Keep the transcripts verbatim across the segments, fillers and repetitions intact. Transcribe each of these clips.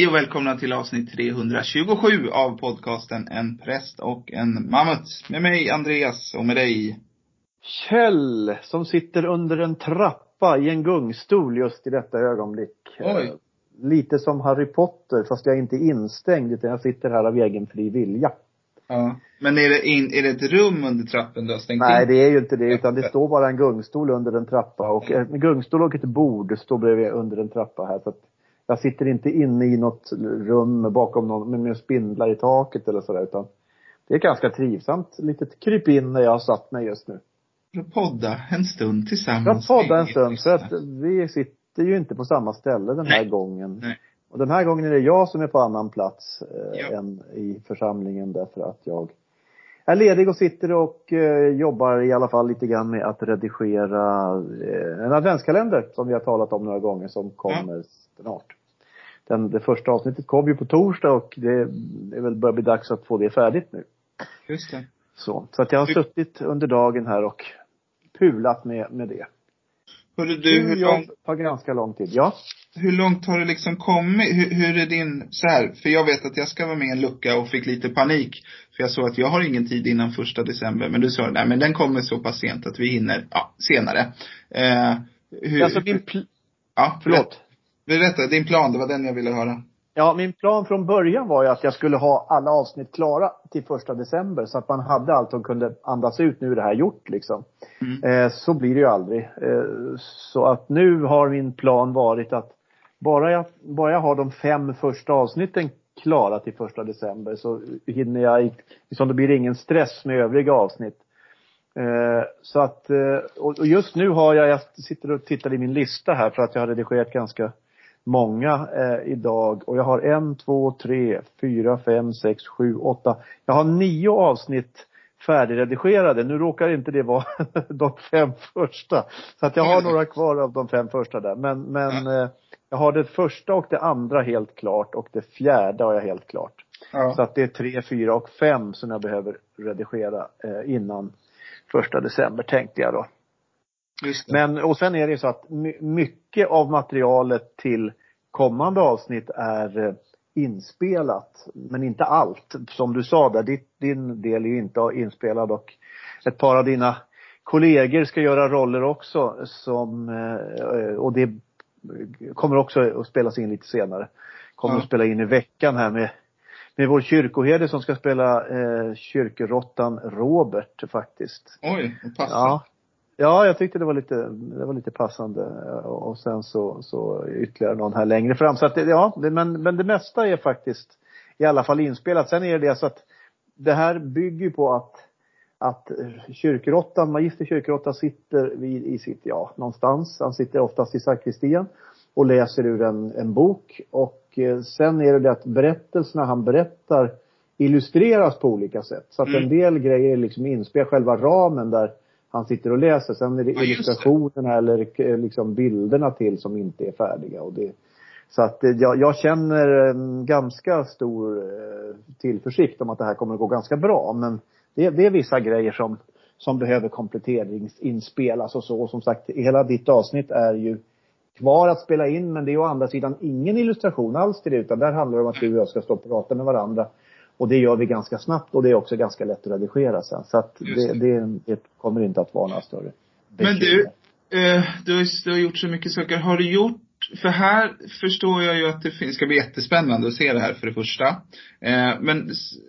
Hej och välkomna till avsnitt trehundratjugosju av podcasten En präst och en mammut. Med mig Andreas och med dig Kjell, som sitter under en trappa i en gungstol just i detta ögonblick. Oj. Lite som Harry Potter, fast jag är inte instängd utan jag sitter här av egen fri vilja. Ja. Men är det, in, är det ett rum under trappen du har stängt Nej, in? det är ju inte det, utan det står bara en gungstol under en trappa. Och en gungstol och ett bord står bredvid under en trappa här. Så att jag sitter inte inne i något rum bakom någon med spindlar i taket eller sådär, utan det är ganska trivsamt. Lite kryp in när jag har satt mig just nu. För att podda en stund tillsammans. För att podda en stund, för att vi sitter ju inte på samma ställe den här Nej. gången. Nej. Och den här gången är det jag som är på annan plats eh, Ja. än i församlingen, därför att jag är ledig och sitter och eh, jobbar i alla fall lite grann med att redigera eh, en adventskalender som vi har talat om några gånger, som kommer ja. snart. Den, det första avsnittet kom ju på torsdag och det, det är väl börjar bli dags att få det färdigt nu. Just det. Så, så att jag har suttit under dagen här och pulat med, med det. Hörru du, hur långt tar ganska lång tid. Ja. Hur långt har du liksom kommit? Hur, hur är din så här? För jag vet att jag ska vara med i en lucka och fick lite panik. För jag såg att jag har ingen tid innan första december. Men du sa, nej men den kommer så pass sent att vi hinner, ja, senare. Eh, hur, alltså min pl- ja, förlåt. Berätta, din plan, det var den jag ville höra. Ja, min plan från början var ju att jag skulle ha alla avsnitt klara till första december. Så att man hade allt och kunde andas ut, nu är det här gjort liksom. Mm. Eh, så blir det ju aldrig. Eh, så att nu har min plan varit att bara jag, bara jag har de fem första avsnitten klara till första december, så hinner jag, liksom det blir ingen stress med övriga avsnitt. Eh, så att, eh, och just nu har jag, jag sitter och tittar i min lista här för att jag har redigerat ganska många eh, idag. Och jag har en, två, tre, fyra, fem, sex, sju, åtta. Jag har nio avsnitt färdigredigerade. Nu råkar inte det vara de fem första. Så att jag har några kvar av de fem första där. Men, men eh, jag har det första och det andra helt klart. Och det fjärde har jag helt klart. Ja. Så att det är tre, fyra och fem som jag behöver redigera eh, innan första december, tänkte jag då. Men, och sen är det så att mycket av materialet till kommande avsnitt är eh, inspelat. Men inte allt. Som du sa där, ditt, din del är ju inte inspelad. Och ett par av dina kollegor ska göra roller också. Som, eh, och det kommer också att spelas in lite senare. Kommer ja. att spela in i veckan här med, med vår kyrkoherde som ska spela eh, kyrkorottan Robert faktiskt. Oj, det passar. Ja. Ja, jag tyckte det var lite, det var lite passande. Och sen så, så ytterligare någon här längre fram. Så att det, ja, det, men, men det mesta är faktiskt i alla fall inspelat. Sen är det så att det här bygger på att, att kyrkorottan, magister kyrkorottan sitter vid, i sitt, ja, någonstans. Han sitter oftast i sakristian och läser ur en, en bok. Och sen är det det att berättelserna han berättar illustreras på olika sätt. Så att mm. en del grejer är liksom inspelat, själva ramen där han sitter och läser. Sen är det ja, illustrationerna eller liksom bilderna till som inte är färdiga. Och det, så att jag, jag känner en ganska stor eh, tillförsikt om att det här kommer att gå ganska bra. Men det, det är vissa grejer som, som behöver kompletteringsinspelas och så. Och som sagt, hela ditt avsnitt är ju kvar att spela in. Men det är å andra sidan ingen illustration alls till det. Utan där handlar det om att du och jag ska stå och prata med varandra. Och det gör vi ganska snabbt. Och det är också ganska lätt att redigera sen. Så att det, det, det kommer inte att vara några större bekymmer. Men du, eh, du, har, du har gjort så mycket saker. Har du gjort, för här förstår jag ju att det finns, ska bli jättespännande att se det här för det första. Eh, men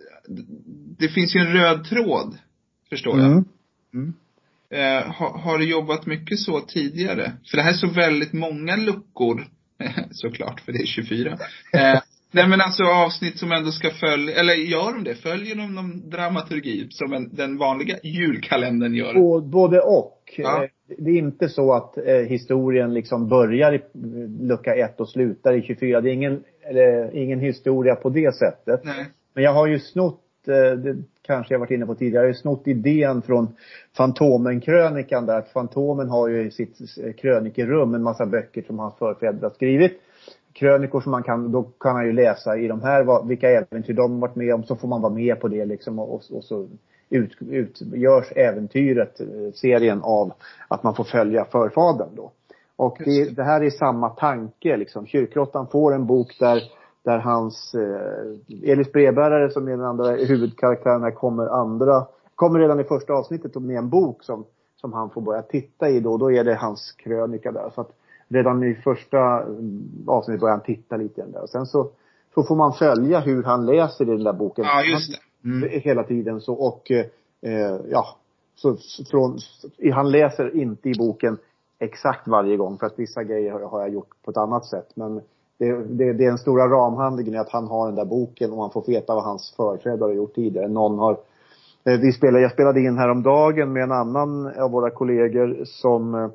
det finns ju en röd tråd, förstår jag. Mm. Mm. Eh, har, har du jobbat mycket så tidigare? För det här är så väldigt många luckor. Såklart, för det är tjugofyra. Eh, Nej men alltså avsnitt som ändå ska följa, eller gör de det? Följer de någon dramaturgi som en, den vanliga julkalendern gör? Och, både och. Ja. Det är inte så att eh, historien liksom börjar i lucka ett och slutar i tjugofyra. Det är ingen, eller, ingen historia på det sättet. Nej. Men jag har ju snott, eh, det kanske jag varit inne på tidigare, jag har ju snott idén från Fantomen-krönikan där. Att Fantomen har ju i sitt krönikerum en massa böcker som hans förfäder har skrivit. Krönikor som man kan, då kan man ju läsa i de här, vad, vilka äventyr de har varit med om, så får man vara med på det liksom, och, och så ut, utgörs äventyret, serien av att man får följa förfadern då. Och det, det här är samma tanke liksom. Kyrkrottan får en bok där där hans eh, Elis brevbärare som är den andra huvudkaraktären här kommer andra kommer redan i första avsnittet med en bok som som han får börja titta i då. Då är det hans krönika där. Så att redan i första avsnittet börjar han titta lite i den där. Och sen så, så får man följa hur han läser i den där boken. Ja, just det. Mm. Hela tiden så. Och eh, ja, så från, han läser inte i boken exakt varje gång. För att vissa grejer har jag gjort på ett annat sätt. Men det, det, det är en stora ramhandlingen att han har den där boken och man får veta vad hans företrädare har gjort tidigare. Någon har Vi spelade, jag spelade in här om dagen med en annan av våra kollegor som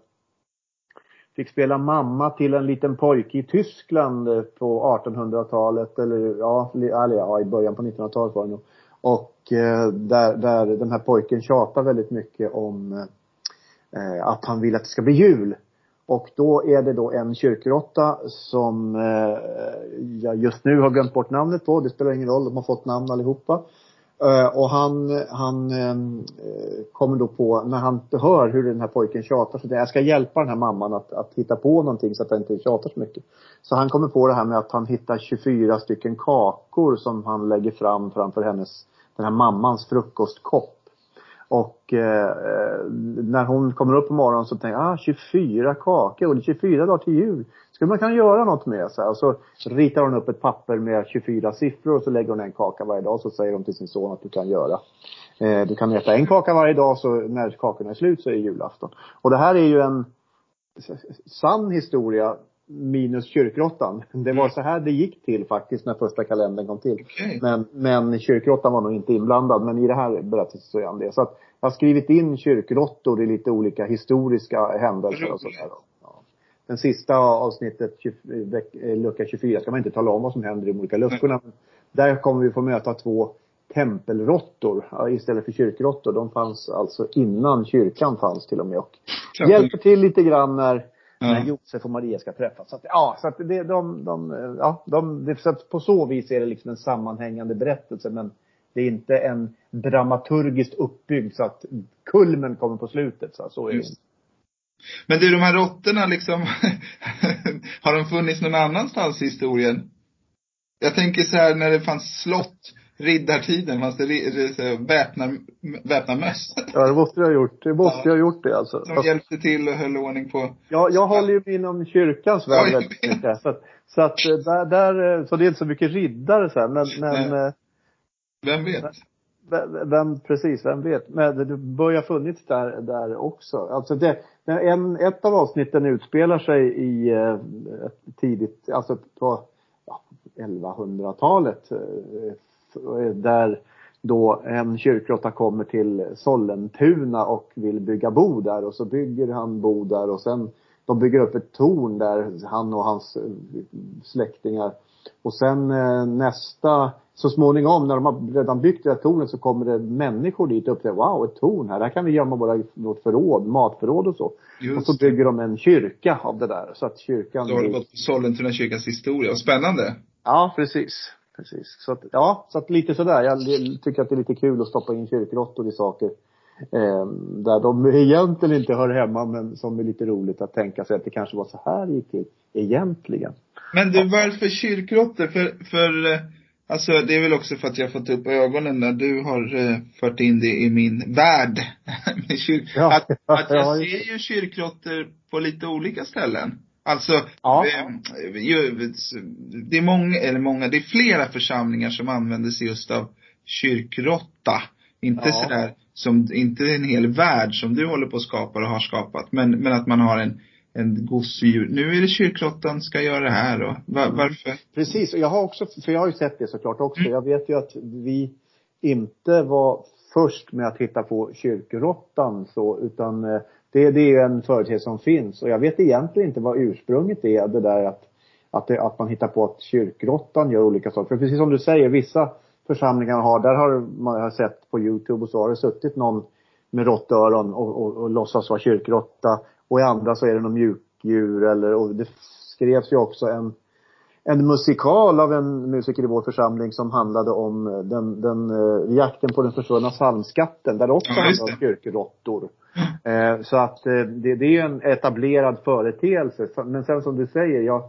fick spela mamma till en liten pojke i Tyskland på artonhundratalet. Eller ja, ja i början på nittonhundratalet var det nog. Och där, där den här pojken tjatar väldigt mycket om eh, att han vill att det ska bli jul. Och då är det då en kyrkråtta som eh, jag just nu har glömt bort namnet på. Det spelar ingen roll, de har fått namn allihopa. Uh, och han, han uh, kommer då på, när han hör hur den här pojken tjatar, så att jag ska hjälpa den här mamman att, att hitta på någonting så att den inte tjatar så mycket. Så han kommer på det här med att han hittar tjugofyra stycken kakor som han lägger fram framför hennes, den här mammans frukostkopp. Och eh, när hon kommer upp på morgonen så tänker jag, ah, tjugofyra kakor och det är tjugofyra dagar till jul. Skulle man kunna göra något med så här? Och så ritar hon upp ett papper med tjugofyra siffror och så lägger hon en kaka varje dag. Så säger hon till sin son att du kan göra. Eh, du kan äta en kaka varje dag, så när kakorna är slut så är det julafton. Och det här är ju en sann historia minus kyrkråttan. Det var så här det gick till faktiskt när första kalendern kom till. Okay. Men, men kyrkråttan var nog inte inblandad. Men i det här berättelsen så är han det. Så att jag har skrivit in kyrkråttor i lite olika historiska händelser och sådär. Ja. Den sista avsnittet, lucka tjugofyra, ska man inte tala om vad som händer i de olika luckorna. Men där kommer vi få möta två tempelråttor istället för kyrkråttor. De fanns alltså innan kyrkan fanns till och med. Och hjälper till lite grann när Ja. när Josef och Maria ska träffas. Så att, ja, så att det, de, de, ja, de, det, så att på så vis är det liksom en sammanhängande berättelse. Men det är inte en dramaturgiskt uppbyggd så att kulmen kommer på slutet. Så, så är det. Men du, de här råttorna liksom, har de funnits någon annanstans i historien? Jag tänker så här, när det fanns slott, riddartiden, fanns det väpna, väpna möss. Ja, det måste jag ha gjort. Det måste jag ha gjort det alltså. Som hjälpte till och höll ordning på. Ja, jag håller ju inom kyrkans värld väldigt mycket. Så att, så att där, där, så det är inte så mycket riddare så här, men, men vem vet? Vem, vem, precis, vem vet. Men det börjar funnits där, där också. Alltså det, en, ett av avsnitten utspelar sig i eh, tidigt, alltså på ja, elvahundratalet. Eh, där då en kyrkråtta kommer till Sollentuna och vill bygga bo där. Och så bygger han bo där och sen de bygger upp ett torn där, han och hans släktingar. Och sen eh, nästa, så småningom när de har redan byggt det här tornet så kommer det människor dit och upptäcker, wow, ett torn här, där kan vi gömma våra, vårt förråd, matförråd och så. Just. Och så bygger de en kyrka av det där. Så att kyrkan... Då har det gått på Sollentuna kyrkas historia. Spännande. Ja, precis. Precis. Så att, ja, så att lite sådär. Jag tycker att det är lite kul att stoppa in kyrkråttor i saker. Eh, där de egentligen inte hör hemma, men som är lite roligt att tänka sig att det kanske var så här det gick till egentligen. Men du, varför kyrkråttor? För, för alltså det är väl också för att jag har fått upp ögonen när du har eh, fört in det i min värld med kyrk. Ja, att, att jag ser ju kyrkråttor på lite olika ställen. Alltså ja. eh, det är många, eller många, det är flera församlingar som använder sig just av kyrkråtta. Inte ja. sådär som, inte en hel värld som du håller på att skapa och har skapat. Men, men att man har en, en gosedjur. Nu är det kyrkråttan ska göra det här och var, varför? Precis, och jag har också, för jag har ju sett det såklart också. Mm. Jag vet ju att vi inte var först med att hitta på kyrkråttan så, utan det, det är ju en företeelse som finns. Och jag vet egentligen inte vad ursprunget är, det där att, att, det, att man hittar på att kyrkråttan gör olika saker. För precis som du säger, vissa församlingar har, där har man har sett på YouTube och så har det suttit någon med råttöron och, och, och låtsas vara kyrkråtta. Och i andra så är det någon mjukdjur eller, och det skrevs ju också en, en musikal av en musiker i vår församling som handlade om den, den uh, jakten på den försvunna psalmskatten, där också ja, handlade om kyrkråttor. Mm. Uh, så att uh, det, det är en etablerad företeelse. Men sen som du säger, jag,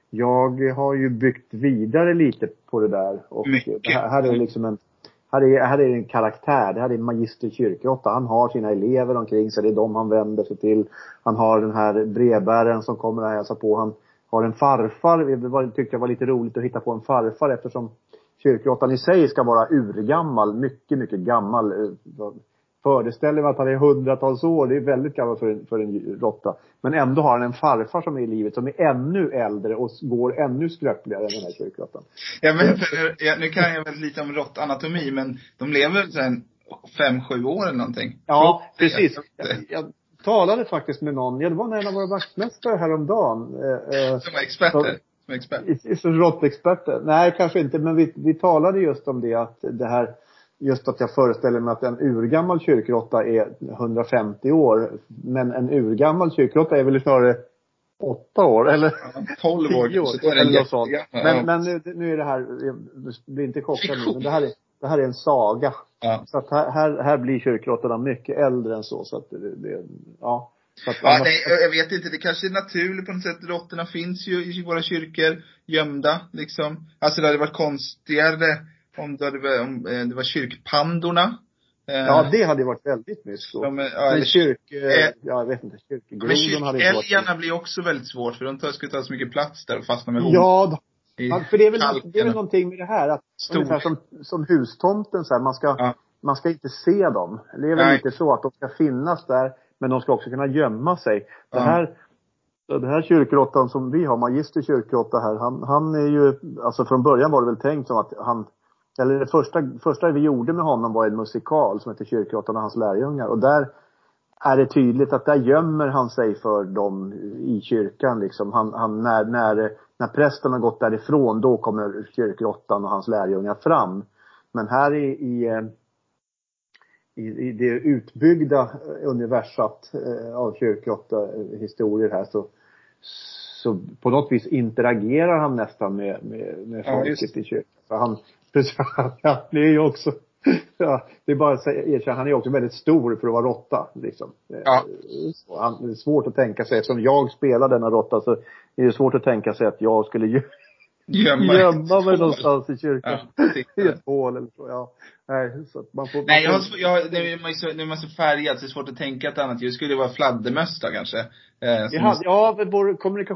jag har ju byggt vidare lite på det där. Och det här, här är liksom en, här är, här är en karaktär. Det här är Magister Kyrkråtta. Han har sina elever omkring sig. Det är de han vänder sig till. Han har den här brevbäraren som kommer och hälsar på. Han har en farfar. Det tyckte jag var lite roligt att hitta på en farfar, eftersom Kyrkråttan i sig ska vara urgammal. Mycket, mycket gammal. Föreställer mig att han är hundratals år. Det är väldigt gammalt för en, för en råtta. Men ändå har han en farfar som är i livet som är ännu äldre och går ännu skröpligare än den här Kyrkråttan. Ja, men för, ja, nu kan jag väldigt lite om råttanatomi, men de lever sen fem, sju år eller någonting. Ja, så, precis. Jag, jag talade faktiskt med någon. Ja, det var en av våra vaktmästare häromdagen. Eh, som är experter. Som expert. Som råttexperter. Nej, kanske inte. Men vi, vi talade just om det, att det här... Just att jag föreställer mig att en urgammal kyrkråtta är hundrafemtio år. Men en urgammal kyrkråtta är väl snarare åtta år. Eller tolv år. år eller något sånt. Men, men nu, nu är det här, det blir inte chockad nu. Men det här är, det här är en saga. Ja. Så att här, här, här blir kyrkråttorna mycket äldre än så. Så att det, det ja. Så att ja, annars... nej, jag vet inte. Det kanske är naturligt på något sätt. Råttorna finns ju i våra kyrkor gömda liksom. Alltså det hade varit konstigare om det, hade, om det var kyrkpandorna. Ja, det hade varit väldigt mysigt. Ja, men kyrk, eh, ja, jag vet inte, kyrkgrodon hade inte varit. Älgarna blir också väldigt svårt, för de tar, skulle ta så mycket plats där och fastna med ja, ja, för det är, väl, det är väl någonting med det här att ungefär som, som hustomten så här, man ska, ja. man ska inte se dem. Det är väl Nej. inte så att de ska finnas där, men de ska också kunna gömma sig. Det här, ja. det här kyrkråttan som vi har, Magister Kyrkråtta här, han, han är ju, alltså från början var det väl tänkt som att han, eller det första, första vi gjorde med honom var en musikal som heter Kyrkråttan och hans lärjungar. Och där är det tydligt att där gömmer han sig för dem i kyrkan. Liksom. Han, han, när, när, när prästen har gått därifrån, då kommer Kyrkråttan och hans lärjungar fram. Men här i, i, i, i det utbyggda universat av Kyrkråtta-historier här så, så på något vis interagerar han nästan med, med, med folket ja, i kyrkan. Han, ja, det är ju också ja, det är bara att erkänna, han är också väldigt stor för att vara råtta liksom. Ja. Han, det är svårt att tänka sig, eftersom jag spelar denna råtta så är det svårt att tänka sig att jag skulle gö- gömma, gömma mig någonstans i kyrkan ja, i ett hål eller så. Ja. Nej, så att man får, Nej, man jag, får... jag, det är man så, det är man så färgad, så det är svårt att tänka ett annat. Det skulle vara fladdermöss då, kanske. Eh, vi hade, ja, vår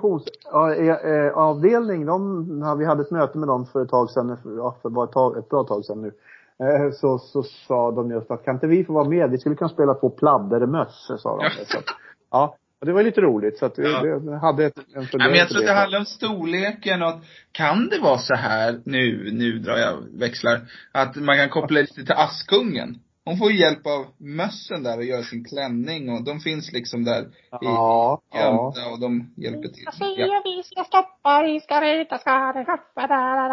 kommunikationsavdelning, de, vi hade ett möte med dem för ett tag sedan, ja, för bara ett, tag, ett bra tag sedan nu. Eh, så, så sa de just att, kan inte vi få vara med? Vi skulle kunna spela på pladdermöss, sa de. Så, ja. Och det var lite roligt, så att vi, ja. vi hade ett, en ja, men jag tror att det handlar om storleken, och att kan det vara så här, nu, nu drar jag växlar, att man kan koppla lite till Askungen. Hon får hjälp av mössen där och göra sin klänning, och de finns liksom där ja, i gömda ja. och de hjälper till. Ja. Vi ska stoppa, vi ska rita, ska det stoppa,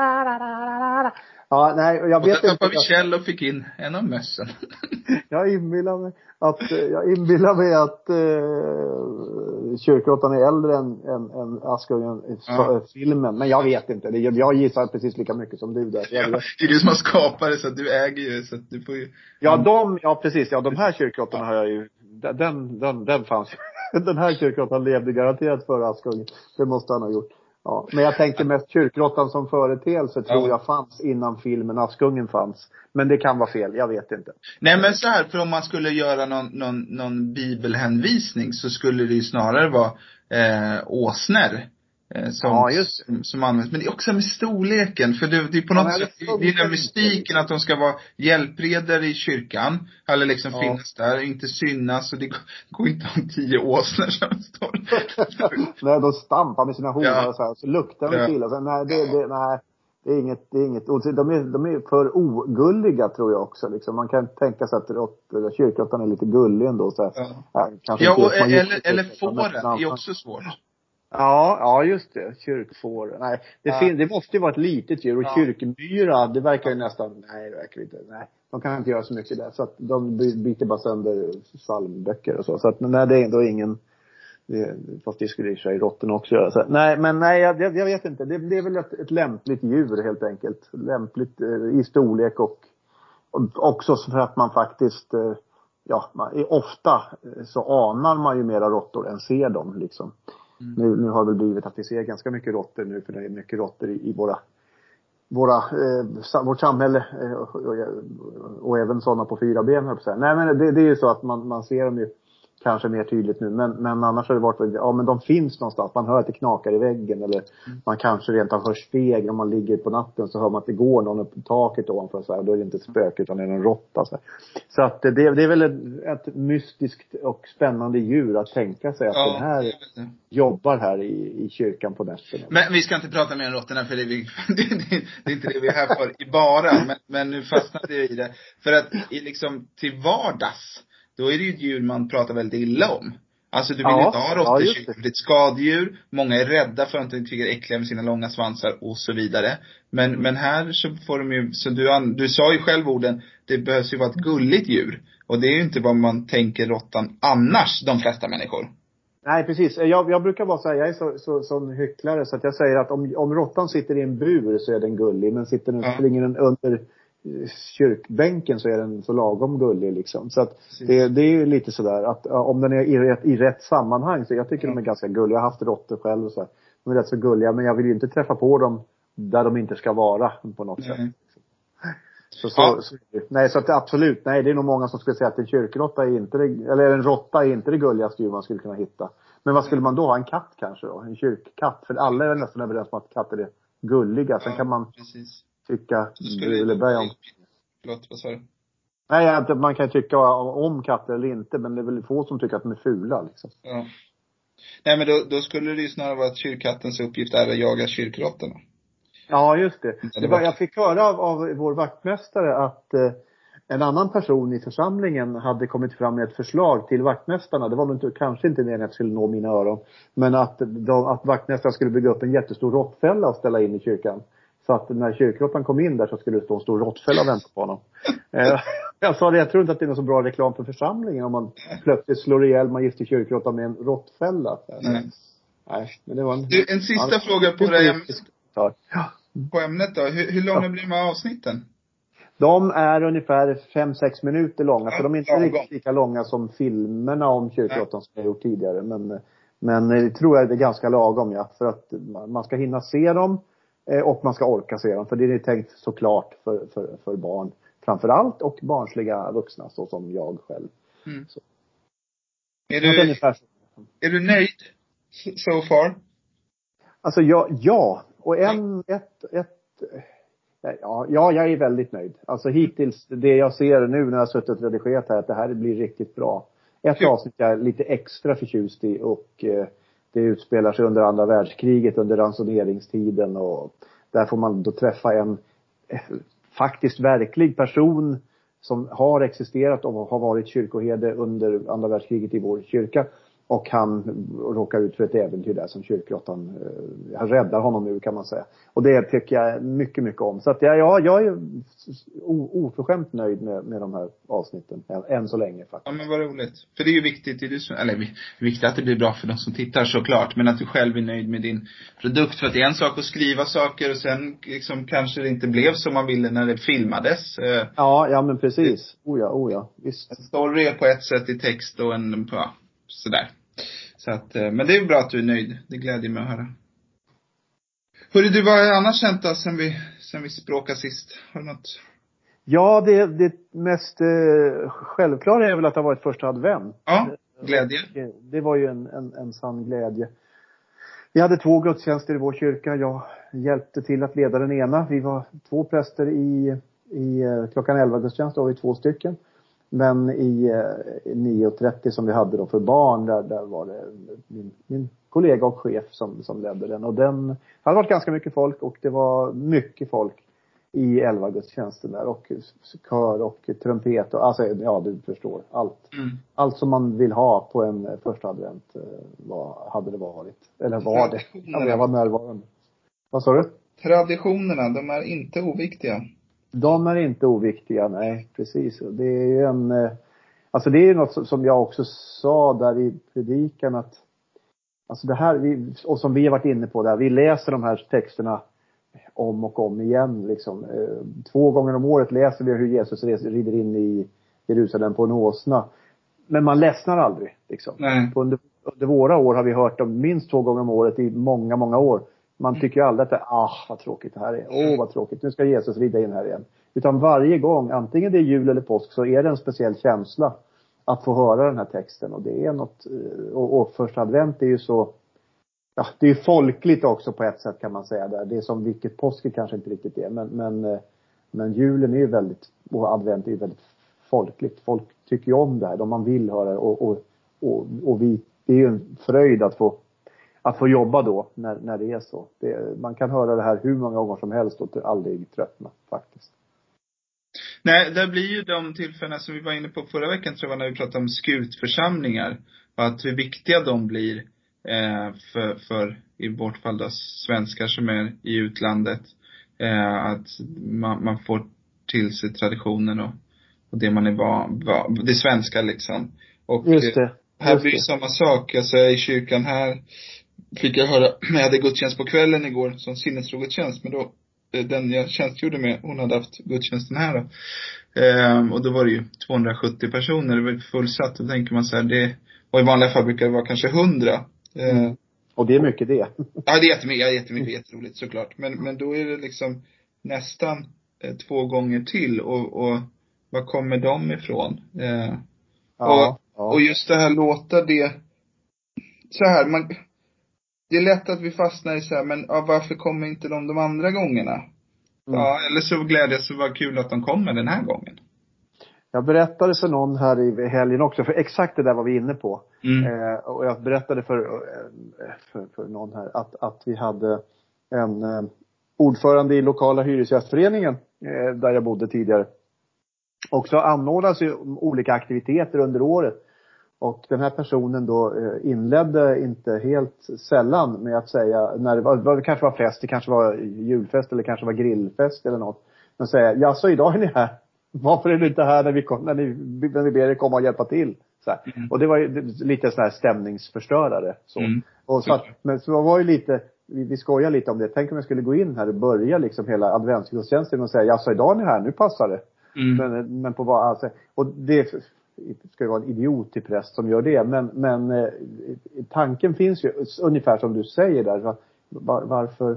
Ja, nej, jag vet och så tappade vi Kjell och fick in en av mössen. jag inbillar mig att, jag inbillar mig att uh, Kyrkråttan är äldre än, än, än Askungen i ja. filmen. Men jag vet inte. Det, jag gissar precis lika mycket som du där. Ja, det är du som har skapat det, så att du äger ju, så att du får ju... Ja, de, ja precis. Ja, de här Kyrkråttarna har jag ju, den, den, den fanns ju. Den här Kyrkråttan levde garanterat före Askungen. Det måste han ha gjort. Ja, men jag tänker mest Kyrkråttan som företeelse tror ja. jag fanns innan filmen Askungen fanns. Men det kan vara fel, jag vet inte. Nej, men så här, för om man skulle göra någon, någon, någon bibelhänvisning så skulle det ju snarare vara eh, åsner eh, som, ja, just som, som används. Men det är också med storleken, för det, det är på något ja, sätt, det, det är den mystiken att de ska vara hjälpredare i kyrkan, eller liksom ja. finnas där, inte synas, och det går inte om tio åsner som står. Nej, de stampar med sina horn ja. och så här, så luktar de ja. till. Alltså, nej, det, det, nej, det är inget, det är inget. Och de är, de är för ogulliga, tror jag också. Liksom. Man kan tänka sig att kyrkråttan är lite gullig ändå. Så här. Ja, ja, ja och, eller, eller fåren är också svårt. Ja, ja just det. Kyrkfår. Nej, det, ja. fin- det måste ju vara ett litet djur. Och ja. kyrkmyra, det verkar ju nästan... Nej, det verkar inte. Nej, de kan inte göra så mycket där. Så att de biter bara sönder psalmböcker och så. Så att nej, det är ändå ingen... Det, fast det skulle i sig rotten också göra. Så, nej, men nej, jag, jag vet inte. Det, det är väl ett, ett lämpligt djur helt enkelt. Lämpligt eh, i storlek och, och också för att man faktiskt... Eh, ja, man, ofta så anar man ju mera råttor än ser dem liksom. Mm. Nu, nu har det blivit att vi ser ganska mycket råttor nu, för det är mycket råttor i, i våra våra, eh, vårt samhälle eh, och, och, och även sådana på fyra ben. Nej, men det, det är ju så att man, man ser dem ju kanske mer tydligt nu. Men, men annars har det varit, ja men de finns någonstans. Man hör att det knakar i väggen. Eller mm. man kanske rent av hör steg. Om man ligger på natten så hör man att det går någon upp på taket ovanför. Så här. Då är det inte ett spök utan det är en råtta. Så, så att det, det är väl ett, ett mystiskt och spännande djur att tänka sig att ja, den här jobbar här i, i kyrkan på nätterna. Men vi ska inte prata mer om råttorna, för det är, vi, det, det är inte det vi är här för i bara. Men, men nu fastnade vi i det. För att i liksom till vardags, då är det ju ett djur man pratar väldigt illa om. Alltså du vill ju ja, inte ha råttor, ja, det är ett skadedjur. Många är rädda för att de tycker det är äckliga med sina långa svansar och så vidare. Men, mm. men här så får de ju, så du, du sa ju själv orden, det behövs ju vara ett gulligt djur. Och det är ju inte vad man tänker råttan annars, de flesta människor. Nej, precis. Jag, jag brukar bara säga, jag är så, så, sån hycklare så att jag säger att om, om råttan sitter i en bur så är den gullig. Men sitter den, ja. springer den under kyrkbänken så är den så lagom gullig liksom. Så att det, det är lite sådär att om den är i rätt, i rätt sammanhang, så jag tycker ja. de är ganska gulliga. Jag har haft råttor själv och så här. De är rätt så gulliga, men jag vill ju inte träffa på dem där de inte ska vara på något nej. sätt. Så, så, ja. så, nej, så att absolut, nej, det är nog många som skulle säga att en kyrkråtta är inte det, eller en råtta är inte det gulligaste djur man skulle kunna hitta. Men vad skulle man då ha? En katt kanske då? En kyrkkatt? För alla är nästan överens om att katter är gulliga. Sen ja, kan man precis. tycka Luleberg om. Förlåt, vad sa du? Nej, inte, man kan tycka om katter eller inte, men det är väl få som tycker att de är fula liksom. Ja. Nej, men då, då skulle det ju snarare vara att kyrkkattens uppgift är att jaga kyrkråttorna. Ja, just det. det var, jag fick höra av, av vår vaktmästare att eh, en annan person i församlingen hade kommit fram med ett förslag till vaktmästarna. Det var nog inte, kanske inte meningen att det skulle nå mina öron. Men att, de, att vaktmästarna skulle bygga upp en jättestor råttfälla och ställa in i kyrkan. Så att när kyrkråttan kom in där så skulle det stå en stor råttfälla och vänta på honom. eh, jag sa det, jag tror inte att det är någon så bra reklam för församlingen om man plötsligt slår ihjäl magister kyrkråttan med en råttfälla. Nej. Nej, men det var en, du, en sista ja, fråga på det. Ja. På ämnet då. Hur, hur långa ja. blir de här avsnitten? De är ungefär fem sex minuter långa. Ja, så de är inte ja, riktigt lika långa som filmerna om kyrkråttan som jag gjort tidigare. Men, men det tror jag är ganska lagom. Ja, för att man ska hinna se dem. Och man ska orka se dem. För det är tänkt såklart för, för, för barn. Framförallt. Och barnsliga vuxna. Så som jag själv. Mm. Så. Är, du, är du nöjd so far? Alltså ja. ja. Och en, ett, ett, ja, ja, jag är väldigt nöjd. Alltså hittills, det jag ser nu när jag har suttit och redigerat här, att det här blir riktigt bra. Ett avsnitt jag är lite extra förtjust i och eh, det utspelar sig under andra världskriget, under ransoneringstiden och där får man då träffa en eh, faktiskt verklig person som har existerat och har varit kyrkoherde under andra världskriget i vår kyrka. Och han råkar ut för ett äventyr där som kyrkråttan eh, räddar honom nu kan man säga. Och det tycker jag mycket, mycket om. Så att jag, ja, jag är oförskämt nöjd med, med de här avsnitten. Än, än så länge faktiskt. Ja, men vad roligt. För det är ju viktigt, är det, eller viktigt att det blir bra för de som tittar såklart. Men att du själv är nöjd med din produkt. För att det är en sak att skriva saker och sen liksom kanske det inte blev som man ville när det filmades. Ja, ja men precis. Oh ja, oh ja. Visst. En story är på ett sätt i text och en på, ja, sådär. Så att, men det är bra att du är nöjd. Det glädjer mig att höra. Hörru du, vad har annars hänt då sen vi, sen vi språkade sist? Har du något? Ja, det, det mest eh, självklara är väl att det har varit första advent. Ja, glädje. Det, det var ju en, en, en sann glädje. Vi hade två gudstjänster i vår kyrka. Jag hjälpte till att leda den ena. Vi var två präster i, i klockan elva gudstjänst. Då var vi två stycken. Men i eh, nio trettio som vi hade då för barn, där, där var det min, min kollega och chef som, som ledde den. Och den hade varit ganska mycket folk och det var mycket folk i elva gudstjänsten där. Och kör och trumpet och alltså, ja du förstår, allt. Mm. Allt som man vill ha på en första advent var, hade det varit. Eller var det? Jag var närvarande. Vad sa du? Traditionerna, de är inte oviktiga. De är inte oviktiga, nej, precis. Det är ju en, alltså det är ju något som jag också sa där i predikan att, alltså det här, vi, och som vi har varit inne på där, vi läser de här texterna om och om igen liksom. Två gånger om året läser vi hur Jesus rider in i Jerusalem på en åsna. Men man ledsnar aldrig liksom. Nej. Under, under våra år har vi hört dem minst två gånger om året i många, många år. Man mm. tycker ju aldrig att det, ah vad tråkigt det här är. Åh vad tråkigt, nu ska Jesus rida in här igen. Utan varje gång, antingen det är jul eller påsk, så är det en speciell känsla att få höra den här texten. Och det är något, och, och första advent är ju så, ja, det är ju folkligt också på ett sätt kan man säga där. Det är som vilket påsket kanske inte riktigt är. Men, men, men julen är ju väldigt, och advent är ju väldigt folkligt. Folk tycker ju om det här, de man vill höra. Och, och, och, och vi, det är ju en fröjd att få, att få jobba då när, när det är så. Det, man kan höra det här hur många gånger som helst och aldrig tröttna faktiskt. Nej, det blir ju de tillfällena som vi var inne på förra veckan, tror jag, när vi pratade om skutförsamlingar. Och att hur viktiga de blir eh, för, för, i vårt fall då, svenskar som är i utlandet. Eh, att man, man får till sig traditionen och, och det man är van, van, det svenska liksom. Och just det, just här blir det samma sak. Alltså i kyrkan här fick jag höra, jag hade gudstjänst på kvällen igår som sinnesrogudstjänst, men då den jag tjänstgjorde med, hon hade haft gudstjänsten här då. Ehm, och då var det ju tvåhundrasjuttio personer, det var fullsatt. Och då tänker man så här, det, och i vanliga fall brukar det vara kanske hundra. Ehm, mm. Och det är mycket det. Ja, det är jättemycket, ja, jättemycket, jätteroligt såklart. Men, men då är det liksom nästan eh, två gånger till. Och, och var kommer de ifrån? Ehm, ja, och, ja. och just det här låta det så här, man, det är lätt att vi fastnar i så här, men ja, varför kommer inte de de andra gångerna? Mm. Ja, eller så glädjas så var kul att de kommer den här gången. Jag berättade för någon här i helgen också, för exakt det där var vi inne på. Mm. Eh, och jag berättade för, för, för någon här att, att vi hade en eh, ordförande i lokala hyresgästföreningen eh, där jag bodde tidigare. Och så anordnas ju olika aktiviteter under året. Och den här personen då inledde inte helt sällan med att säga, när det, var, det kanske var fest, det kanske var julfest eller kanske var grillfest eller något. Men säga, ja så idag är ni här. Varför är ni inte här när vi, kom, när ni, när vi ber er komma och hjälpa till? Så mm. Och det var ju lite sån här stämningsförstörare. Så. Mm. Och så, men så var ju lite, vi, vi skojar lite om det. Tänk om jag skulle gå in här och börja liksom hela adventsgudstjänsten och säga, ja så idag är ni här, nu passar det. Mm. Men, men på vad, alltså, och det ska ju vara en idiot till präst som gör det. Men, men eh, tanken finns ju ungefär som du säger där. Var, varför,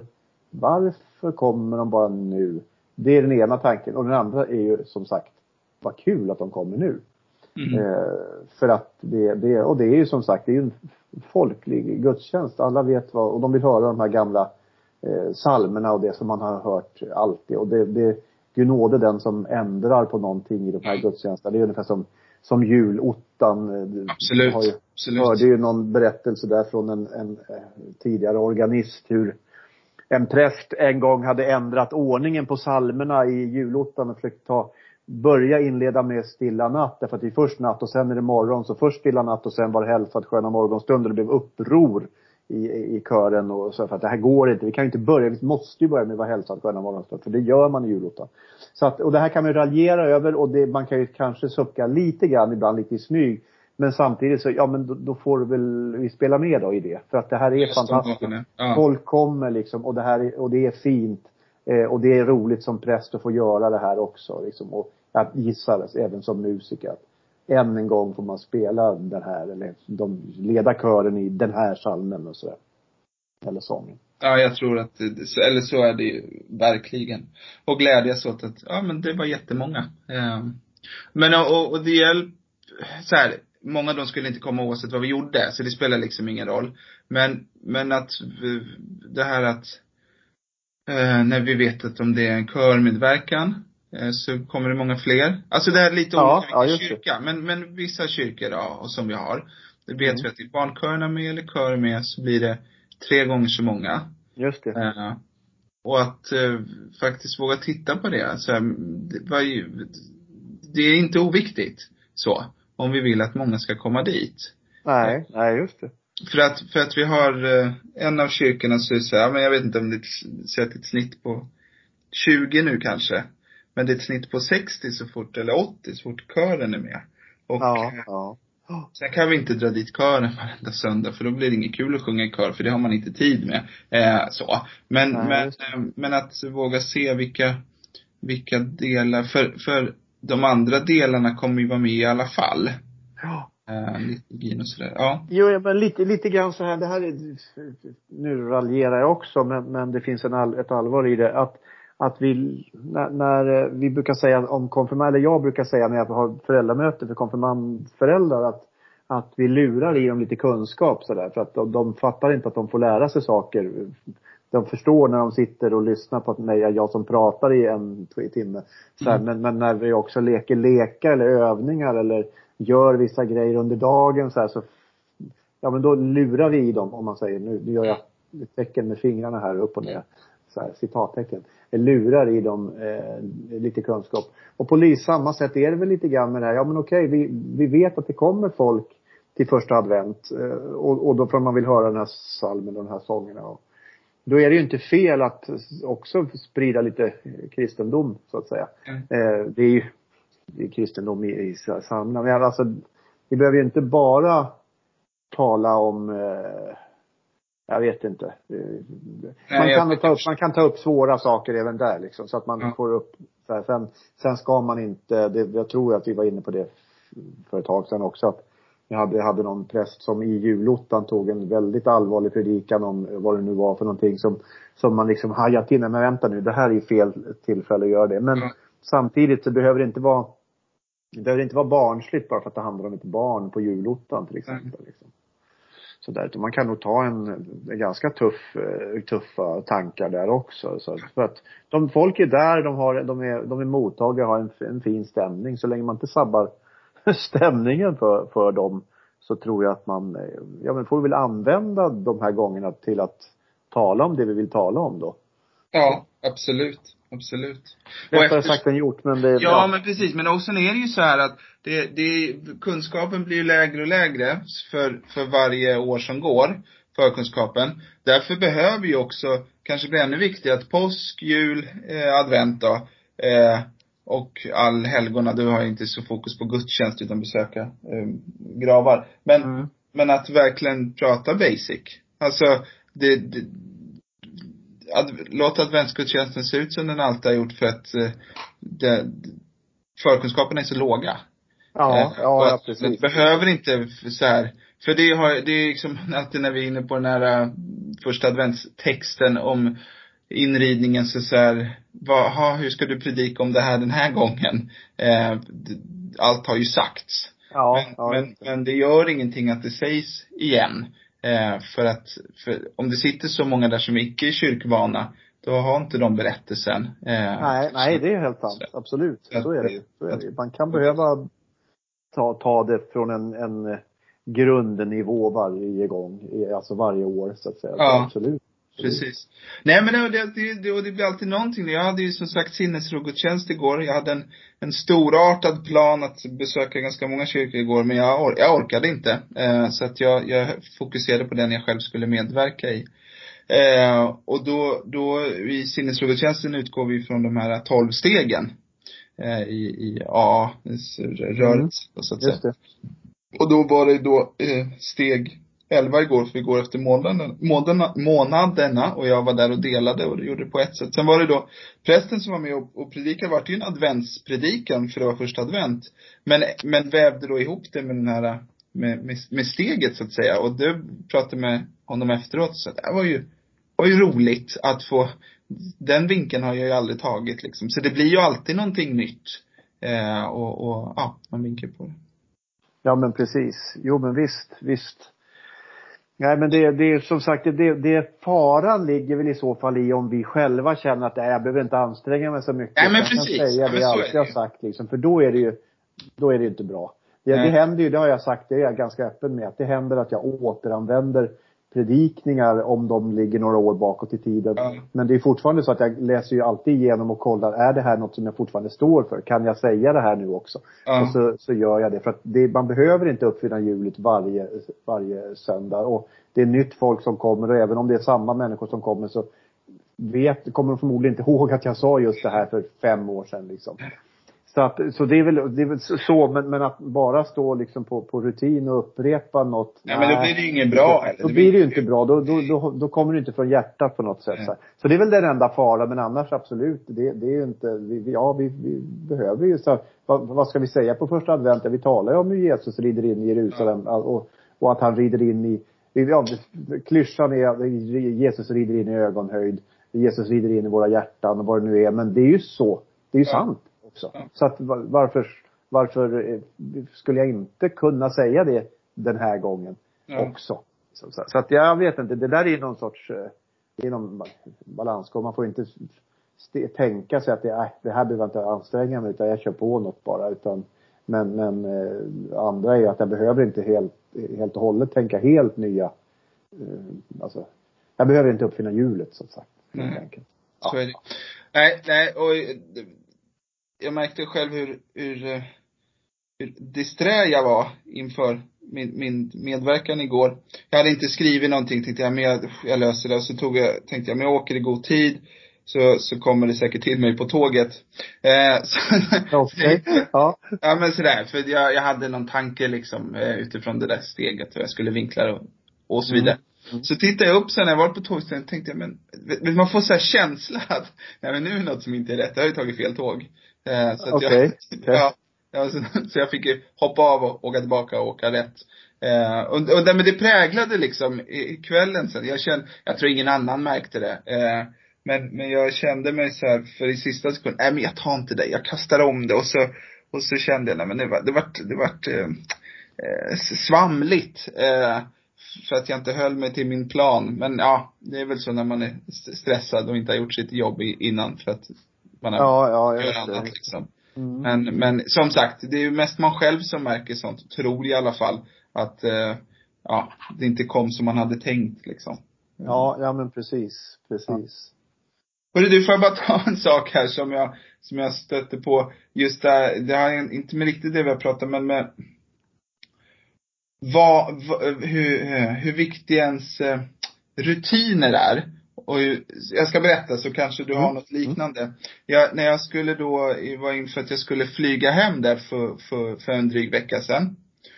varför kommer de bara nu? Det är den ena tanken. Och den andra är ju som sagt, vad kul att de kommer nu. Mm. Eh, för att det, det, och det är ju som sagt, det är ju en folklig gudstjänst. Alla vet vad, och de vill höra de här gamla eh, salmerna och det som man har hört alltid. Och det, det Gud nåde den som ändrar på någonting i de här gudstjänsterna. Det är ungefär som som julottan. Absolut. Har ju, Absolut. Hörde ju någon berättelse där från en, en tidigare organist hur en präst en gång hade ändrat ordningen på salmerna i julottan och försökt ta, börja inleda med stilla natt. Därför att det är först natt och sen är det morgon. Så först stilla natt och sen var det hälsat sköna morgonstunder. Det blev uppror i, i kören och så, för att det här går inte. Vi kan ju inte börja, vi måste ju börja med vad hälsat sköna morgonstunder. För det gör man i julottan. Så att, och det här kan man raljera över och det, man kan ju kanske sucka lite grann, ibland lite i smyg. Men samtidigt så, ja men då, då får du väl vi spela med då i det. För att det här är Just fantastiskt. Ja. Folk kommer liksom och det här är, och det är fint. Eh, och det är roligt som präst att få göra det här också. Liksom, och jag gissar även som musiker att än en gång får man spela den här, eller de leda kören i den här salmen och sådär. Eller sången. Ja, jag tror att, eller så är det ju verkligen. Och glädjas åt att, ja men det var jättemånga. Men och, och det hjälp, så här, många av dem skulle inte komma oavsett vad vi gjorde. Så det spelar liksom ingen roll. Men, men att det här att, när vi vet att om det är en körmedverkan, så kommer det många fler. Alltså det är lite ja, olika ja, kyrka. Men, men vissa kyrkor då, och som vi har. Det vet mm. vi att i barnkörerna med eller kör med så blir det tre gånger så många. Just det. Uh, och att uh, faktiskt våga titta på det. Alltså, det, var ju, det är inte oviktigt så. Om vi vill att många ska komma dit. Nej, uh, nej just det. För att, för att vi har uh, en av kyrkorna så är det så här, men jag vet inte om det är ett snitt på tjugo nu kanske. Men det är ett snitt på sextio så fort, eller åttio så fort kören är med. Och, ja, ja. Sen kan vi inte dra dit kören varenda söndag. För då blir det inget kul att sjunga i kör. För det har man inte tid med. Eh, så. Men, Nej, men, eh, men att våga se vilka, vilka delar. För, för de andra delarna kommer ju vara med i alla fall. äh, liturgin och sådär. Ja. Jo, men lite, lite grann så här, det här är, nu raljerar jag också, men, men det finns en all, ett allvar i det. Att, att vi, när, när vi brukar säga om konfirmand, eller jag brukar säga när jag har föräldramöte för konfirmandföräldrar, att, att vi lurar i dem lite kunskap så där, för att de, de fattar inte att de får lära sig saker. De förstår när de sitter och lyssnar på mig, jag som pratar i en timme. Så här, mm. men, men när vi också leker lekar eller övningar eller gör vissa grejer under dagen så här, så ja, men då lurar vi i dem, om man säger, nu, nu gör jag ett tecken med fingrarna här upp och ner, så här, citattecken. Jag lurar i dem eh, lite kunskap. Och på samma sätt är det väl lite grann med det här. Ja, men okej, vi, vi vet att det kommer folk till första advent eh, och, och då får man vill höra den här salmen och de här sångerna. Och då är det ju inte fel att också sprida lite kristendom, så att säga. Mm. Eh, det är ju det är kristendom i, i samma. Men alltså, vi behöver ju inte bara tala om, eh, jag vet inte. Eh, man, Nej, kan ta upp, man kan ta upp svåra saker även där, liksom, så att man mm. får upp. Så här, sen, sen ska man inte, det, jag tror att vi var inne på det för ett tag sedan också, att jag hade, hade någon präst som i julottan tog en väldigt allvarlig predikan om vad det nu var för någonting som, som man liksom hajade till. Men vänta nu, det här är ju fel tillfälle att göra det. Men mm. samtidigt så behöver det inte vara det behöver inte vara barnsligt bara för att det handlar om ett barn på julottan till exempel. Mm. Liksom. Så där, man kan nog ta en, en ganska tuff, tuffa tankar där också. Så för att de, folk är där, de, har, de, är, de är mottagliga, har en, en fin stämning. Så länge man inte sabbar stämningen för, för dem, så tror jag att man, ja, men får vi väl använda de här gångerna till att tala om det vi vill tala om då. Ja, absolut. Absolut. Lättare efter... sagt än gjort, men det är ja, bra. men precis. Men också är det ju så här att det, det, kunskapen blir ju lägre och lägre för, för varje år som går, förkunskapen. Därför behöver ju också, kanske blir ännu viktigare, att påsk, jul, eh, advent då, eh, och all helgona, du har inte så fokus på gudstjänst utan besöka eh, gravar. Men, mm. men att verkligen prata basic. Alltså, det, det Ad, låt adventsgudstjänsten se ut som den alltid har gjort, för att eh, det, förkunskaperna är så låga. Ja, eh, ja, ja precis. Det behöver inte så här, för det, har, det är liksom alltid när vi är inne på den här uh, första adventstexten om inridningen, så, så här, vad, ha, hur ska du predika om det här den här gången? Eh, allt har ju sagts. Ja, men, ja, men, men det gör ingenting att det sägs igen. Eh, för att för om det sitter så många där som icke är kyrkvana, då har inte de berättelsen. Eh, nej, nej, det är helt sant. Så. Absolut. Så är det ju. Så är det ju. Man kan behöva ta, ta det från en, en grundnivå varje gång, alltså varje år så att säga. Ja. Absolut. Precis. Nej, men det, det, det, det blir alltid någonting. Jag hade ju som sagt sinnesrogudstjänst igår. Jag hade en, en storartad plan att besöka ganska många kyrkor igår. Men jag, or, jag orkade inte. Eh, så att jag, jag fokuserade på den jag själv skulle medverka i. Eh, och då, då i sinnesrogudstjänsten utgår vi från de här tolv stegen. Eh, I, i A A-röret. Mm. Så att säga. Och då var det då eh, steg elva igår, för vi går efter månaderna, månaderna, månaderna och jag var där och delade och det gjorde det på ett sätt. Sen var det då prästen som var med och, och predikade, var det ju en adventspredikan för det var första advent. Men, men vävde då ihop det med den här, med, med, med steget så att säga. Och det pratade med honom efteråt, så det var ju, var ju roligt att få, den vinkeln har jag ju aldrig tagit liksom. Så det blir ju alltid någonting nytt. Eh, och, och ja, man vinkar på det. Ja, men precis. Jo, men visst, visst. Nej, men det, det är som sagt, det, det faran ligger väl i så fall i om vi själva känner att nej, jag behöver inte anstränga mig så mycket. Nej, men jag precis. kan säga ja, men det jag alltid har sagt liksom, för då är det ju, då är det ju inte bra. Det, det händer ju, det har jag sagt, det är jag ganska öppen med, att det händer att jag återanvänder predikningar om de ligger några år bakåt i tiden. Ja. Men det är fortfarande så att jag läser ju alltid igenom och kollar, är det här något som jag fortfarande står för? Kan jag säga det här nu också? Ja. Och så, så gör jag det. För att det, man behöver inte uppfinna hjulet varje, varje söndag. Och det är nytt folk som kommer, och även om det är samma människor som kommer, så vet, kommer de förmodligen inte ihåg att jag sa just det här för fem år sedan liksom. Så, att, så det är väl, det är väl så, men, men att bara stå liksom på, på rutin och upprepa något. Nej, men då blir det ju ingen bra. Då, då blir det ju inte bra. Då, då, då, då kommer det inte från hjärtat på något sätt. Så, så det är väl den enda fara, men annars absolut. Det, det är ju inte, vi, ja vi, vi behöver ju så, vad, vad ska vi säga på första advent? Vi talar ju om hur Jesus rider in i Jerusalem ja. och, och att han rider in i, ja, klyschan är att Jesus rider in i ögonhöjd. Jesus rider in i våra hjärtan och vad det nu är. Men det är ju så. Det är ju ja. sant också. Ja. Så att varför, varför skulle jag inte kunna säga det den här gången ja. också? Så, så, så att jag vet inte. Det där är någon sorts, det är någon balansgång. Man får inte st- tänka sig att det, äh, det här behöver jag inte anstränga mig utan jag kör på något bara. Utan, men men eh, andra är ju att jag behöver inte helt, helt och hållet tänka helt nya. Eh, alltså, jag behöver inte uppfinna hjulet så att säga. Nej, ja. Så är det. Nej, nej, och jag märkte själv hur, hur, hur disträ jag var inför min, min medverkan igår. Jag hade inte skrivit någonting, tänkte jag, men jag, jag löser det. Och så tog jag, tänkte jag, men jag åker i god tid. Så, så kommer det säkert till mig på tåget. Eh, Okej, okay. ja. Ja, men sådär. För jag, jag hade någon tanke liksom eh, utifrån det där steget. Och jag skulle vinkla det och, och så vidare. Mm. Mm. Så tittade jag upp sen när jag var på tågstationen, tänkte jag, men man får så här känsla att nej, men nu är något som inte är rätt. Jag har ju tagit fel tåg. Eh, så att okay. jag, okay. ja, ja, så, så jag fick ju hoppa av och åka tillbaka och åka rätt. Eh, och, och men det präglade liksom i, i kvällen sen. Jag kände, jag tror ingen annan märkte det. Eh, men, men jag kände mig så här för i sista sekund, nej men jag tar inte det. Jag kastar om det och så, och så kände jag, nej men det var, det var, det var eh, eh, svamligt. Eh, För att jag inte höll mig till min plan. Men ja, det är väl så när man är stressad och inte har gjort sitt jobb innan. För att man har ja, ja, gjort annat liksom. Mm. Men, men som sagt, det är ju mest man själv som märker sånt. Tror i alla fall. Att eh, ja, det inte kom som man hade tänkt liksom. Mm. Ja, ja men precis. Precis. Ja. Och du, får jag bara ta en sak här som jag, som jag stötte på. Just där, det har inte med riktigt det vi har pratat men med Vad, vad, hur, hur viktig ens eh, rutiner är. Och jag ska berätta så kanske du mm. har något liknande. Jag, när jag skulle då, var inför att jag skulle flyga hem där för, för, för en dryg vecka sedan.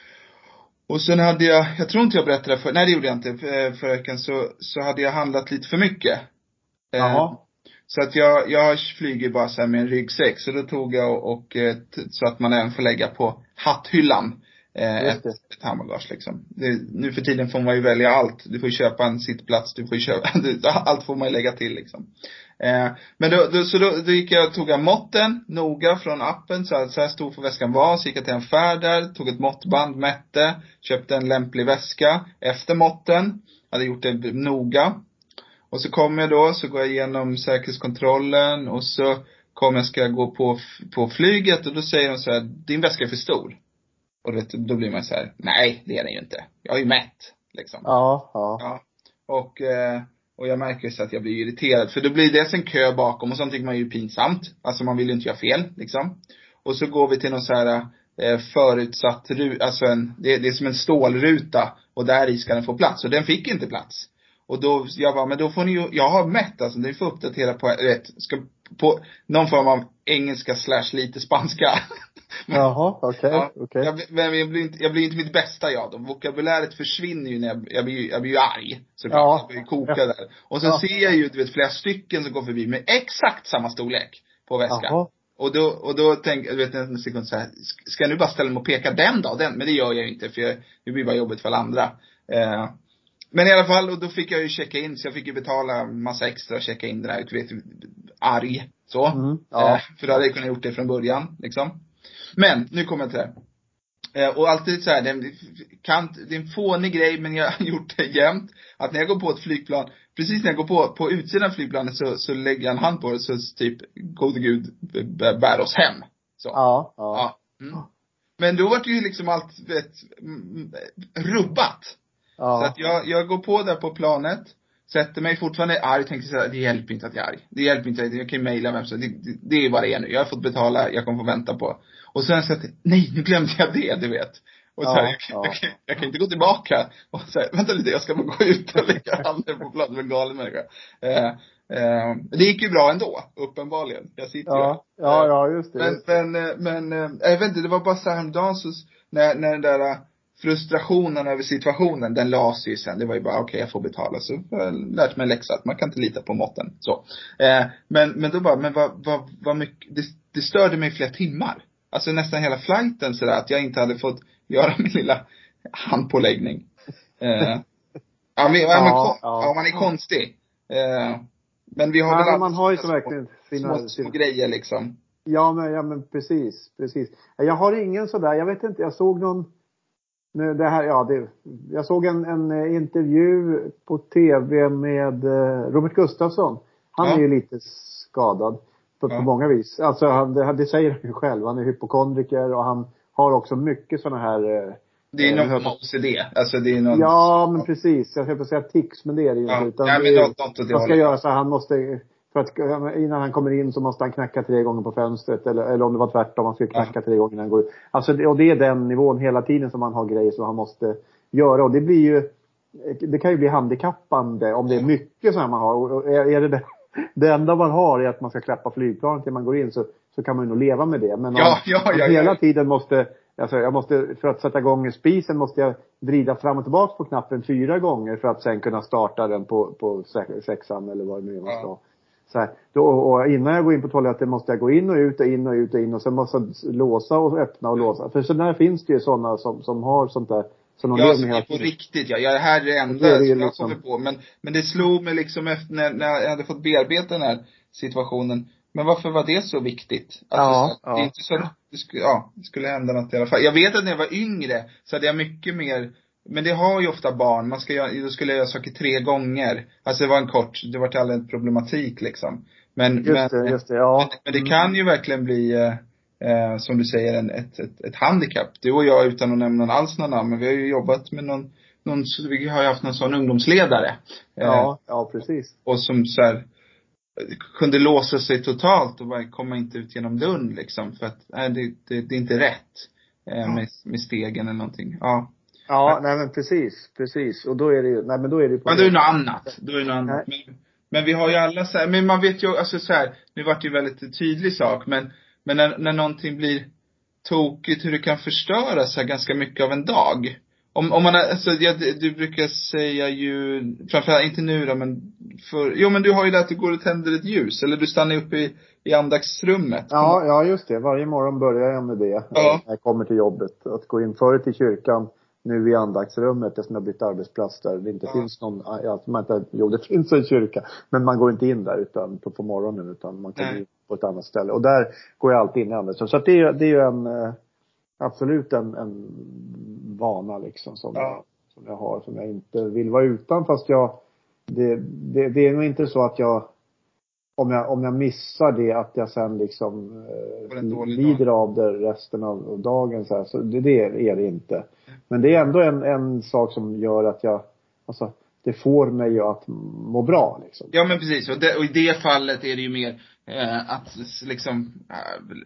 Och sen hade jag, jag tror inte jag berättade för, nej det gjorde jag inte för veckan, så, så hade jag handlat lite för mycket. Jaha. Eh, så att jag, jag flyger bara så här med en ryggsäck. Så då tog jag och, och så att man även får lägga på hatthyllan. Eh, ett, ett handbagage liksom. Det, nu för tiden får man ju välja allt. Du får ju köpa en sittplats, du får ju köpa, allt får man ju lägga till liksom. Eh, men då, då, så då, då gick jag, tog jag måtten noga från appen, så, så här stor för väskan var. Så gick jag till en affär där, tog ett måttband, mätte, köpte en lämplig väska efter måtten, hade gjort det noga. Och så kom jag då, så går jag igenom säkerhetskontrollen och så kommer jag, ska jag gå på, på flyget och då säger de så här, din väska är för stor. Och då blir man så här, nej det är den ju inte. Jag är ju mätt liksom. Ja, ja. ja. Och, och jag märker så att jag blir irriterad. För då blir det en kö bakom och sånt tycker man ju pinsamt. Alltså man vill ju inte göra fel liksom. Och så går vi till någon så här eh, förutsatt ruta. Alltså en, det, det är som en stålruta. Och där i ska den få plats. Och den fick inte plats. Och då, jag bara, men då får ni ju, jag har mätt alltså. Ni får uppdatera på, rätt, ska, på någon form av engelska slash lite spanska. Jaha, okej, okay, ja, okay. jag, men jag blir inte, jag blir inte mitt bästa jag då. Vokabuläret försvinner ju när jag, jag blir, jag blir ju arg. Såklart, ja. Jag blir ju koka ja. där. Och så ja. ser jag ju, du vet, flera stycken som går förbi med exakt samma storlek på väskan. Jaha. Och då, och då tänker jag, vet en sekund så här, ska jag nu bara ställa mig och peka den då? Den? Men det gör jag ju inte, för jag, det blir bara jobbigt för alla andra. Eh, men i alla fall, och då fick jag ju checka in, så jag fick ju betala massa extra och checka in det där, du vet, arg. Så. Mm, ja. eh, för då hade jag kunnat gjort det från början, liksom. Men, nu kommer jag till det. Eh, och alltid så här, det är, kan, det är en fånig grej, men jag har gjort det jämt. Att när jag går på ett flygplan, precis när jag går på, på utsidan av flygplanet så, så lägger jag en hand på det. Så typ, gode Gud bär oss hem. Så. Ja, ja. ja. Mm. Men då var det ju liksom allt vet, rubbat. Ja. Så att jag, jag går på där på planet. Sätter mig fortfarande arg. Tänkte så här, det hjälper inte att jag är arg. Det hjälper inte, jag kan ju mejla vem så det, det, det är vad det är nu. Jag har fått betala, jag kommer få vänta på. Och sen så att, nej nu glömde jag det, du vet. Och så här, ja, jag, ja. jag, jag, jag kan inte gå tillbaka. Och så här, vänta lite, jag ska bara gå ut och lägga handen på planen med galen människa. Eh, Eh, det gick ju bra ändå, uppenbarligen. Jag sitter ja, ju ja, ja, just det. Men, Just det. men, men, men jag vet inte, det var bara så här häromdagen så, när, när den där frustrationen över situationen, den lades ju sen. Det var ju bara, okej, okay, jag får betala. Så jag lärt mig läxa att man kan inte lita på måtten. Så. Eh, men, men då bara, men vad, vad, vad mycket, det, det störde mig i flera timmar. Alltså nästan hela flighten sådär, att jag inte hade fått göra min lilla handpåläggning. Eh, ja, men, ja, men, ja, ja. man är konstig. Eh, men vi har ja, väl men man har ju så små, verkligen sina, små, små grejer liksom. Ja, men, ja, men precis, precis. Jag har ingen sådär, jag vet inte, jag såg någon, nu det här, ja, det, jag såg en, en intervju på tv med uh, Robert Gustafsson. Han ja. är ju lite skadad på, ja. på många vis. Alltså, han, det, det säger han ju själv, han är hypokondriker och han har också mycket sådana här... Uh, det är någon O C D, alltså det är någon... Ja, men precis. Jag höll på att säga tics, men det är det ju ja. inte. Utan ja, men något, något man ska göra så här, han måste... För att innan han kommer in så måste han knacka tre gånger på fönstret. Eller, eller om det var tvärtom, han ska knacka ja. tre gånger innan han går ut. Alltså, och det är den nivån hela tiden som man har grejer som han måste göra. Och det blir ju, det kan ju bli handikappande om det är mycket som man har. Och är, är det, det det enda man har är att man ska klappa flygplanet till man går in, så, så kan man ju nog leva med det. Men om ja, ja, ja, man hela ja. tiden måste, alltså jag måste, för att sätta igång spisen måste jag vrida fram och tillbaka på knappen fyra gånger för att sen kunna starta den på, på sexan eller vad det nu är man ska ha. Så här, då, och innan jag går in på toaletten måste jag gå in och ut och in och ut och in och sen måste jag låsa och öppna och låsa. För så där finns det ju sådana som, som har sånt där. Som de ja, lever så med det är på riktigt. Ja, ja, det här är det enda det är det som liksom. jag kommer på. Men, men det slog mig liksom efter när, när jag hade fått bearbeta den här situationen. Men varför var det så viktigt? Alltså, ja, så, ja. Det är inte så att det skulle, ja, det skulle hända något i alla fall. Jag vet att när jag var yngre så hade jag mycket mer... Men det har ju ofta barn. Man ska göra, då skulle jag göra saker tre gånger. Alltså det var en kort, det var till all en problematik liksom. Men, Just men, det, just det, ja. men, men det kan ju verkligen bli, eh, som du säger, en, ett, ett, ett handikapp. Du och jag, utan att nämna alls någon namn, men vi har ju jobbat med någon, någon vi har ju haft någon sån ungdomsledare. Eh, ja, ja, precis. Och som så här, kunde låsa sig totalt och bara komma inte ut genom dörren liksom. För att, nej, det, det, det är inte rätt eh, med, med stegen eller någonting. Ja. Ja, nej men precis, precis. Och då är det ju, nej men då är det ju på men då är det något annat. Då är det något annat. Men, men vi har ju alla så här, men man vet ju, alltså så här, nu vart det ju väldigt tydlig sak, men, men när, när någonting blir tokigt, hur det kan förstöra så här ganska mycket av en dag. Om, om man, alltså, jag, du brukar säga ju, framförallt inte nu då, men för, jo men du har ju det att du går och tänder ett ljus, eller du stannar uppe i, i andaktsrummet. Ja, ja just det. Varje morgon börjar jag med det. Ja. När jag kommer till jobbet. Att gå in förut till kyrkan, nu i andaktsrummet, eftersom jag har bytt arbetsplats där det inte ja. finns någon, ja, man inte, jo det finns en kyrka, men man går inte in där utan på, på morgonen, utan man kommer in på ett annat ställe. Och där går jag alltid in i andra. Så att det, det är ju en, absolut en, en vana liksom som, ja. jag, som jag har, som jag inte vill vara utan, fast jag, det, det, det är nog inte så att jag, om jag, om jag missar det, att jag sen liksom eh, lider dag. av det resten av dagen så här. Så det, det är det inte. Men det är ändå en, en sak som gör att jag, alltså, det får mig ju att må bra liksom. Ja men precis, och, det, och i det fallet är det ju mer eh, att liksom eh,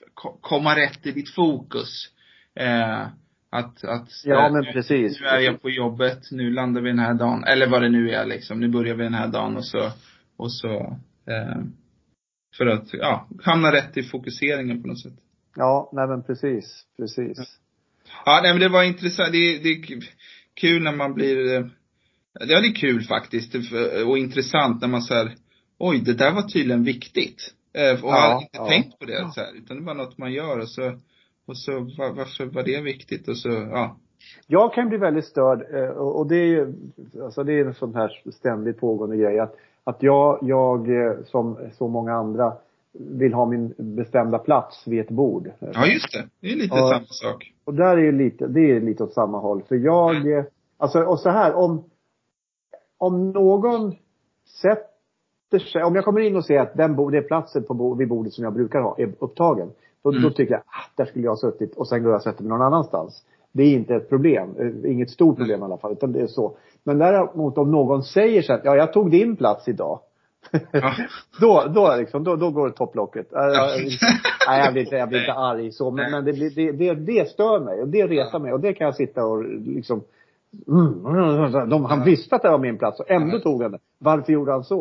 komma rätt i ditt fokus. Eh, att, att ja men precis. Nu är jag på jobbet, nu landar vi den här dagen, eller vad det nu är liksom, nu börjar vi den här dagen och så, och så eh, för att, ja, hamna rätt i fokuseringen på något sätt. Ja, nej men precis, precis. Ja, ja nej men det var intressant, det, det är kul när man blir, ja det är kul faktiskt och intressant när man säger, oj det där var tydligen viktigt. Och ja, jag har inte ja. tänkt på det så här, utan det var något man gör och så, och så var, varför var det viktigt och så, ja. Jag kan bli väldigt störd, och det är ju, alltså det är en sån här ständigt pågående grej, att, att jag, jag som så många andra vill ha min bestämda plats vid ett bord. Ja just det, det är lite och, samma sak. Och där är lite, det är lite åt samma håll. För jag, mm. alltså och så här, om, om någon sätter sig, om jag kommer in och ser att den, det är platsen på, vid bordet som jag brukar ha är upptagen. Då, mm. då tycker jag, ah, där skulle jag ha suttit och sen går jag och sätter mig någon annanstans. Det är inte ett problem, inget stort problem mm. i alla fall, utan det är så. Men däremot om någon säger så att, ja jag tog din plats idag. Ja. då, då, liksom, då, då går det topplocket. Ja. Nej, jag blir inte, jag blir inte arg så, men, men det, det, det, det stör mig och det retar mig och det kan jag sitta och liksom mm, de, han visste att det var min plats och ändå tog han det. Varför gjorde han så?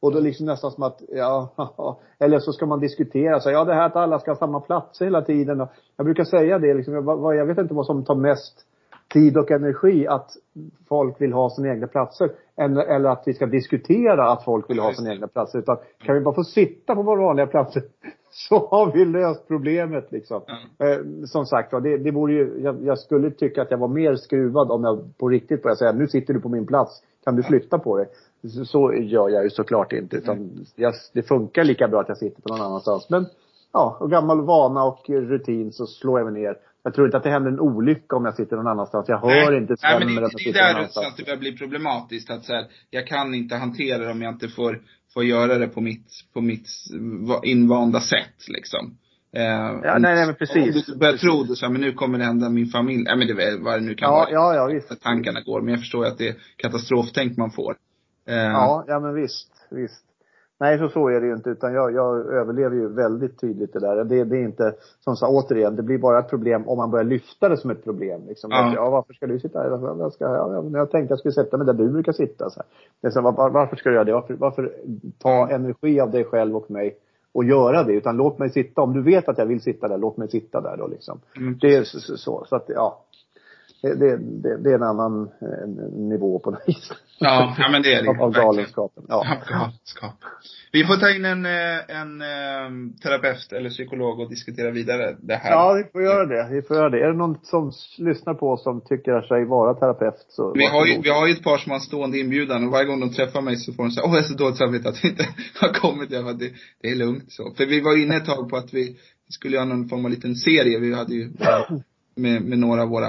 Och då liksom nästan som att, ja, eller så ska man diskutera så ja det här att alla ska ha samma plats hela tiden. Och jag brukar säga det liksom, jag, jag vet inte vad som tar mest tid och energi, att folk vill ha sina egna platser eller, eller att vi ska diskutera att folk vill ha sina egna platser, utan kan vi bara få sitta på våra vanliga platser så har vi löst problemet liksom. Mm. Eh, som sagt, det, det vore ju, jag, jag skulle tycka att jag var mer skruvad om jag på riktigt började säga nu sitter du på min plats, kan du flytta på dig? Så, så gör jag ju såklart inte, utan mm. jag, det funkar lika bra att jag sitter på någon annanstans. Men ja, och gammal vana och rutin så slår jag mig ner. Jag tror inte att det händer en olycka om jag sitter någon annanstans. Jag hör Nej. inte sämre. Nej, men det, det är där så att det börjar bli problematiskt. Att så här, jag kan inte hantera det om jag inte får, får göra det på mitt, på mitt invanda sätt liksom. Eh, ja, nej, nej, men precis. Om du börjar tro det så här, men nu kommer det hända min familj. Nej, men det är vad det nu kan ja, vara. Ja, ja, visst. Tankarna går. Men jag förstår att det är katastroftänk man får. Eh, ja, ja, men visst, visst. Nej, så så är det ju inte, utan jag, jag överlever ju väldigt tydligt det där. Det, det är inte, som så återigen, det blir bara ett problem om man börjar lyfta det som ett problem. Liksom. Ja. Ja, varför ska du sitta här? Jag, ska, ja, jag tänkte att jag skulle sätta mig där du brukar sitta. Så här. Det är så, var, varför ska du göra det? Varför, varför ta energi av dig själv och mig och göra det? Utan låt mig sitta, om du vet att jag vill sitta där, låt mig sitta där då liksom. Mm. Det är så, så, så, så att, ja. Det, det, det, det är en annan en, nivå på det. Ja, ja, men det är det. Av, av galenskapen. Ja. Ja, galenskap. Vi får ta in en, en, en terapeut eller psykolog och diskutera vidare det här. Ja, vi får göra det. Vi får göra det. Är det någon som lyssnar på oss som tycker sig vara terapeut så... Vi har, ju, vi har ju ett par som har stående inbjudan och varje gång de träffar mig så får de säga åh, jag är så dåligt samvete att vi inte har kommit. Jag bara, det, det är lugnt så. För vi var inne ett tag på att vi skulle göra någon form av liten serie. Vi hade ju... Med, med några av våra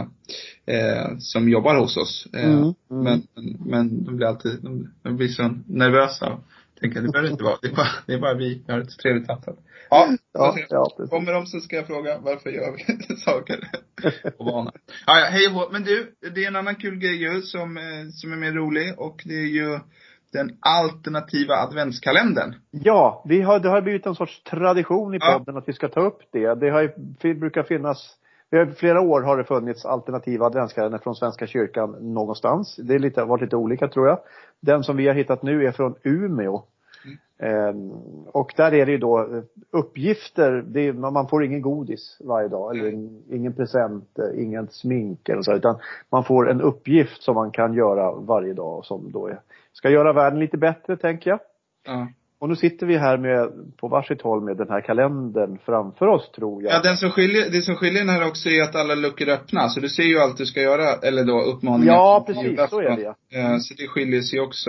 eh, som jobbar hos oss. Eh, mm, mm. Men, men de blir alltid de, de blir så nervösa. Tänker det behöver inte vara. Det är bara, det är bara vi har ett trevligt samtal. Ja, ja, ja precis. Kommer de så ska jag fråga varför gör vi saker på banan. Ja, ja, hej och hå. Men du, det är en annan kul grej ju som, som är mer rolig. Och det är ju den alternativa adventskalendern. Ja, vi har, det har blivit en sorts tradition i podden ja. Att vi ska ta upp det. Det har ju, det brukar finnas... Flera år har det funnits alternativa adventskalender från Svenska kyrkan någonstans. Det är lite, varit lite olika tror jag. Den som vi har hittat nu är från Umeå. Mm. Ehm, och där är det ju då uppgifter. Det är, man får ingen godis varje dag. Eller mm. ingen present, ingen smink eller så. Utan man får en uppgift som man kan göra varje dag. Som då är, ska göra världen lite bättre tänker jag. Mm. Och nu sitter vi här med, på varsitt håll med den här kalendern framför oss tror jag. Ja, den som skiljer, det som skiljer den här också är att alla luckor är öppna. Så du ser ju allt du ska göra, eller då uppmaningar. Ja, precis, så är det. Mm. Så det skiljer sig också,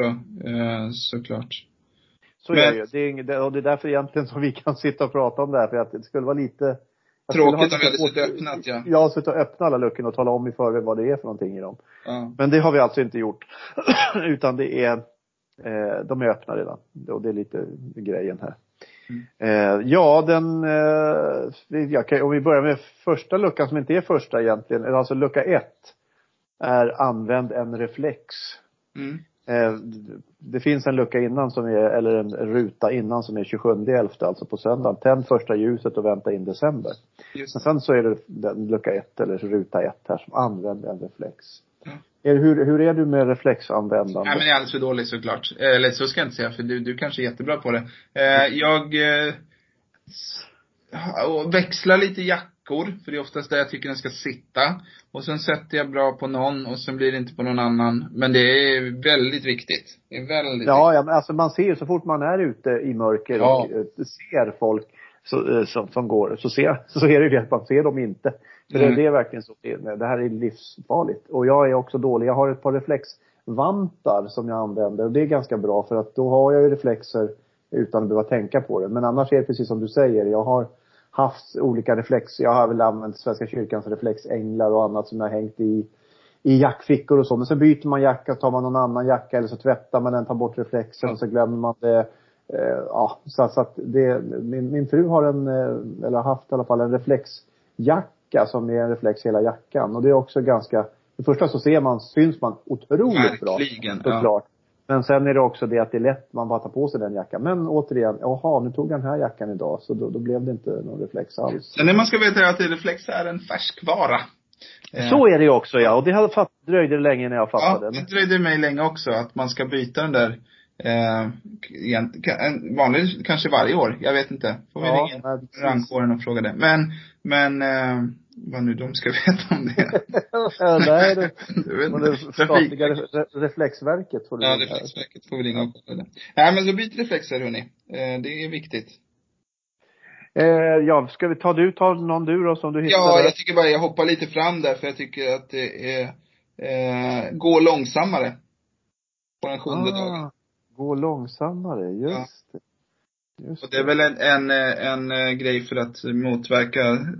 såklart. Så Men, är det ju. Det är, inget, och det är därför egentligen som vi kan sitta och prata om det här. För att det skulle vara lite... Tråkigt om vi hade suttit öppnat, ja. Ja, suttit och öppna alla luckorna och tala om i förväg vad det är för någonting i dem. Ja. Men det har vi alltså inte gjort. Utan det är... Eh, de är öppna redan. Och det är lite grejen här. Mm. Eh, ja, den... Eh, jag kan, om vi börjar med första luckan som inte är första egentligen. Alltså lucka ett. Är använd en reflex. Mm. Eh, det finns en lucka innan som är... Eller en ruta innan som är tjugosjunde elfte. Alltså på söndagen. Tänd första ljuset och vänta in december. Just. Men sen så är det den lucka ett. Eller ruta ett här som använder en reflex. Mm. Hur, hur är du med reflexanvändande? Nej, men jag är alldeles för dålig såklart. Eller så ska jag inte säga, för du, du kanske är jättebra på det. Eh, jag eh, växlar lite jackor, för det är oftast där jag tycker den ska sitta. Och sen sätter jag bra på någon och sen blir det inte på någon annan. Men det är väldigt viktigt. Det är väldigt ja, viktigt. Ja, men alltså man ser så fort man är ute i mörker ja. och ser folk så, som, som går, så, ser, så är det ju att man ser dem inte. För mm. det, det är verkligen så. Det här är livsfarligt. Och jag är också dålig. Jag har ett par reflexvantar som jag använder. Och det är ganska bra för att då har jag ju reflexer utan att behöva tänka på det. Men annars är det precis som du säger. Jag har haft olika reflexer. Jag har väl använt Svenska kyrkans reflexänglar och annat som jag har hängt i, i jackfickor och så. Men så byter man jacka, tar man någon annan jacka eller så tvättar man den, tar bort reflexen och så glömmer man det. Uh, ja, så, så att det, min, min fru har en, eller har haft i alla fall en reflexjacka som är en reflex hela jackan. Och det är också ganska, det första så ser man, syns man otroligt verkligen, bra. Såklart. Ja. Men sen är det också det att det är lätt, man bara tar på sig den jackan. Men återigen, jaha, nu tog jag den här jackan idag. Så då, då blev det inte någon reflex alls. Sen när man ska veta att reflex är en färskvara. Så är det också, ja. Och det hade fatt, dröjde länge när jag fattade. Ja, det dröjde mig länge också. Att man ska byta den där Eh, en vanlig, kanske varje år. Jag vet inte. Får vi Ja, ringa brandkåren och fråga det. Men, men eh, vad nu de ska veta om det. Nej, det, det, och det statliga re, reflexverket får du Ja, ringa. reflexverket får vi ringa och kolla det. Nej, men så byter reflexer, hörni. Eh, det är viktigt. Eh, ja, ska vi ta du, ta någon du då som du hittade? Ja, jag tycker bara jag hoppar lite fram där, för jag tycker att det är eh, gå långsammare på den sjunde ah, dagen. Gå långsammare, just Ja. det. Just och det är väl en, en, en, en grej för att motverka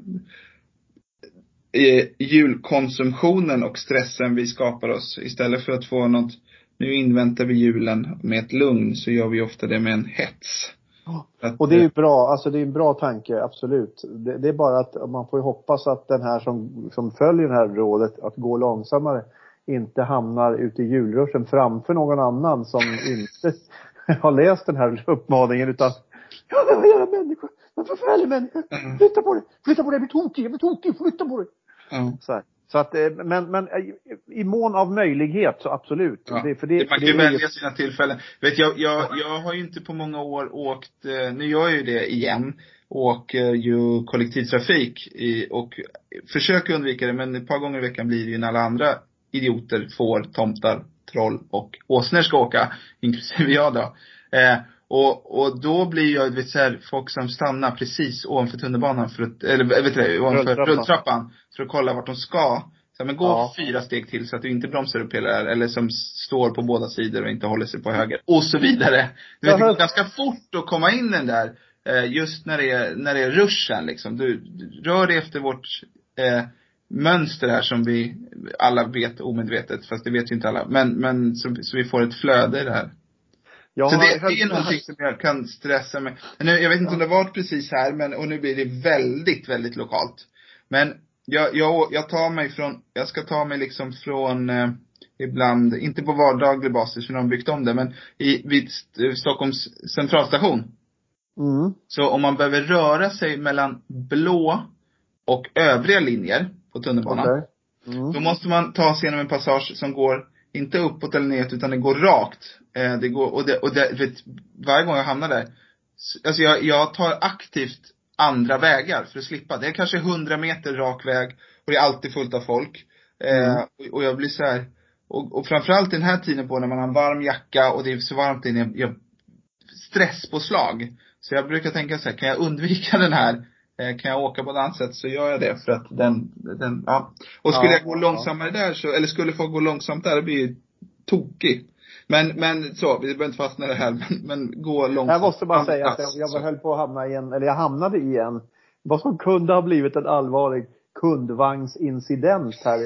eh, julkonsumtionen och stressen vi skapar oss. Istället för att få något, nu inväntar vi julen med ett lugn, så gör vi ofta det med en hets. Att, och det är ju bra, alltså det är en bra tanke, absolut. Det, det är bara att man får ju hoppas att den här som, som följer det här rådet att gå långsammare inte hamnar ute i julruschen framför någon annan som inte har läst den här uppmaningen, utan ja, det var jävla människa, en förfärlig människa, flytta på det, flytta på det, jag blir tokig, jag blir tokig, flytta på det. Mm. Så här. Så att, men, men i mån av möjlighet så absolut. Ja. Det, för det, man kan ju ju välja sina tillfällen. Vet jag, jag, jag har ju inte på många år åkt, nu gör jag ju det igen, åker ju kollektivtrafik i, och försöker undvika det, men ett par gånger i veckan blir det ju när alla andra idioter, får, tomtar, troll och åsnor ska åka, inklusive jag då. Eh, och, och då blir jag, vet så här, folk som stannar precis ovanför tunnelbanan för att, eller vet du, ovanför rulltrappan. rulltrappan för att kolla vart de ska. Så, men gå ja. fyra steg till så att du inte bromsar upp hela där, eller som står på båda sidor och inte håller sig på höger och så vidare. Du vet, det går ganska fort att komma in den där eh, just när det är när det är ruschen liksom. Du, du rör dig efter vårt eh, mönster här som vi alla vet omedvetet, fast det vet ju inte alla, men men så, så vi får ett flöde i det här. Jag så det, det är någonting som jag kan stressa med. Nu, jag vet inte ja. om det har varit precis här, men och nu blir det väldigt väldigt lokalt. Men Jag, jag, jag tar mig från, jag ska ta mig liksom från eh, ibland, inte på vardaglig basis för de har byggt om det, men i, vid Stockholms centralstation. Mm. Så om man behöver röra sig mellan blå och övriga linjer på tunnelbanan, okay. mm. då måste man ta sig genom en passage som går inte uppåt eller neråt, utan det går rakt. Eh, det går, och det, och det, vet, varje gång jag hamnar där, alltså jag, jag tar aktivt andra vägar för att slippa. Det är kanske hundra meter rak väg och det är alltid fullt av folk. Mm. Eh, och, och jag blir så här, och, och framförallt den här tiden på när man har en varm jacka och det är så varmt inne, jag, jag stresspåslag. Så jag brukar tänka så här, kan jag undvika den här? Eh, kan jag åka på ett annat sätt, så gör jag det, för att den, den ja. Och skulle ja, jag gå långsammare ja. där så, eller skulle få gå långsamt där, det blir ju tokigt. Men, men så, vi behöver inte fastna det här, men, men gå långsamt. Jag måste bara säga att jag, jag höll på att hamna i en, eller jag hamnade i en, vad som kunde ha blivit en allvarlig kundvagnsincident här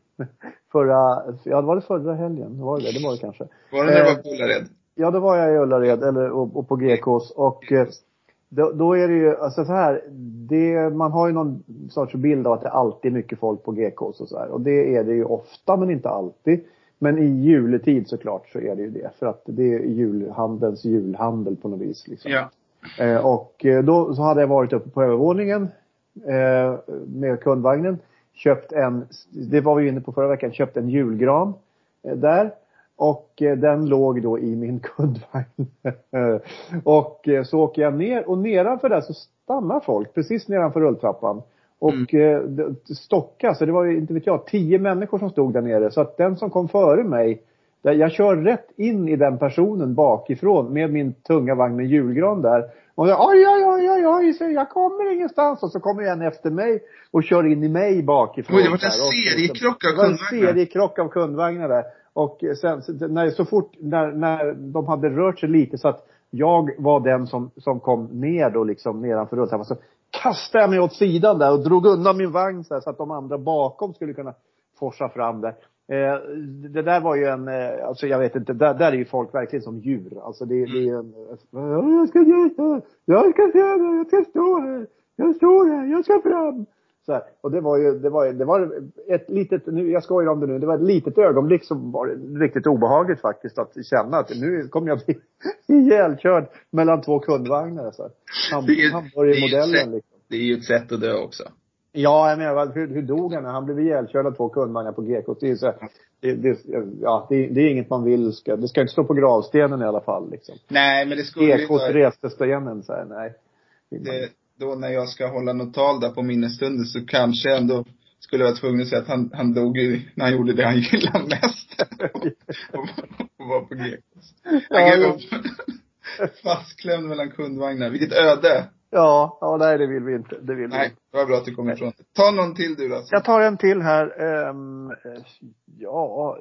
förra, ja det var det förra helgen, var det det var det kanske. Var det när du var på Ullared? Ja, då var jag i Ullared, eller, och, och på G K:s, och då, då är det ju, alltså så här, det, man har ju någon sorts bild av att det alltid är mycket folk på G K:s och så här, och det är det ju ofta, men inte alltid. Men i juletid såklart så är det ju det. För att det är julhandelns julhandel på något vis. Liksom. Ja. Eh, och då så hade jag varit uppe på övervåningen eh, med kundvagnen. Köpt en, det var vi inne på förra veckan, köpt en julgran eh, där. Och eh, den låg då i min kundvagn. och eh, så åker jag ner, och nedanför där så stannar folk precis nedanför rulltrappan. Och mm. eh, stocka, så det var ju, inte vet jag, tio människor som stod där nere. Så att den som kom före mig, där jag kör rätt in i den personen bakifrån med min tunga vagn med julgran där. Och jag, oj, oj, oj, oj, oj, jag kommer ingenstans. Och så kommer en efter mig och kör in i mig bakifrån. Oj, det var en seriekrock av kundvagnar. Det var en seriekrock av kundvagnar där. Och sen, när, så fort, när, när de hade rört sig lite så att jag var den som, som kom ner då liksom nedanför rulltrappan, så kastade jag mig åt sidan där och drog undan min vagn så, här, så att de andra bakom skulle kunna forsa fram där. Eh, det där var ju en, eh, alltså jag vet inte, där, där är ju folk verkligen som djur. Alltså det, det är en, eh, jag ska geta, jag ska se det, jag ska stå här, jag står här, jag ska fram. Så här. Och det var ju, det var, det var ett litet, nu, jag skojar om det nu, det var ett litet ögonblick som var riktigt obehagligt faktiskt att känna att nu kommer jag bli ihjälkörd mellan två kundvagnar. Så här. Han, det, är, han var i modellen. Sätt, liksom. Det är ju ett sätt att dö också. Ja, jag menar, hur, hur dog han? Han blev ihjälkörd av två kundvagnar på G K. Det är, så, det, det, ja, det, det är inget man vill. Ska, det ska inte stå på gravstenen i alla fall. Liksom. Nej, men det skulle G K:s reste stenen, så här, nej. Det, då när jag ska hålla något tal där på minnesstunden så kanske jag ändå skulle vara tvungen att säga att han, han dog i, när han gjorde det han gillade mest. och, och, och var på G K. Ja, fastklämd mellan kundvagnar. Vilket öde. Ja, ja, nej det vill vi inte. Det vill nej, vi inte. det var bra att du kom ifrån. Ta någon till du då. Jag tar en till här. Um, ja,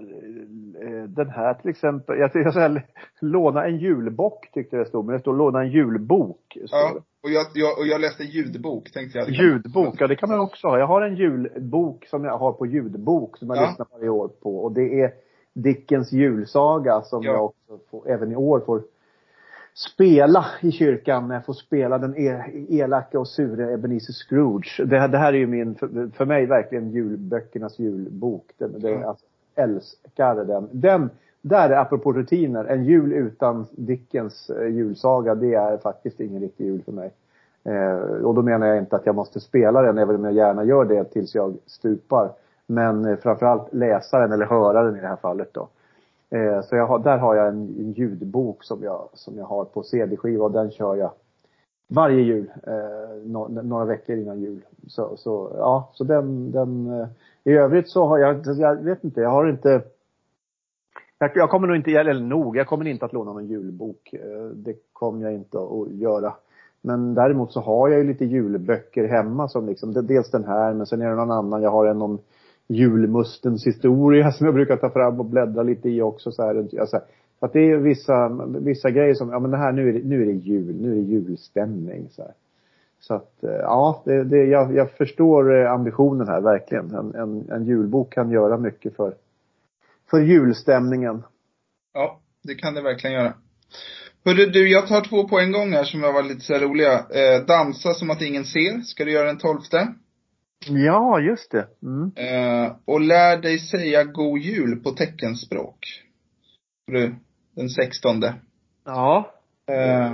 den här till exempel. Jag tycker säga låna en julbock tyckte det stod. Men det står låna en julbok. Ja, och jag, jag, och jag läste ljudbok tänkte jag. Ljudbok, ja det kan man också ha. Jag har en julbok som jag har på ljudbok som jag ja. lyssnar varje år på. Och det är Dickens julsaga som ja. jag också får, även i år får spela i kyrkan. När jag får spela den elaka och sura Ebenezer Scrooge. Det, det här är ju min, för, för mig verkligen julböckernas julbok. Den, det, mm. alltså, älskar den. Den, där är apropå rutiner. En jul utan Dickens eh, julsaga, det är faktiskt ingen riktig jul för mig. Eh, och då menar jag inte att jag måste spela den, även om jag gärna gör det tills jag stupar. Men eh, framförallt läsa den eller höra den i det här fallet då. Eh, så jag har, där har jag en, en ljudbok som jag, som jag har på C D-skiva och den kör jag varje jul, eh, no, några veckor innan jul. Så, så ja, så den, den eh, i övrigt så har jag, jag vet inte, jag har inte, jag, jag kommer nog inte, eller nog, jag kommer inte att låna någon julbok. Eh, det kommer jag inte att göra. Men däremot så har jag ju lite julböcker hemma som liksom, dels den här, men sen är det någon annan, jag har en om julmustens historia som jag brukar ta fram och bläddra lite i också så här. Alltså, för att det är vissa, vissa grejer som, ja men det här, nu är det, nu är det jul, nu är det julstämning så här. Så att, ja, det, det, jag, jag förstår ambitionen här verkligen. En, en, en julbok kan göra mycket för, för julstämningen. Ja, det kan det verkligen göra. Hörru du, jag tar två på en gång här som var lite så roliga. Eh, dansa som att ingen ser. Ska du göra den tolfte? Ja, just det. Mm. Eh, och lär dig säga god jul på teckenspråk. Du, den sextonde. Ja. Eh,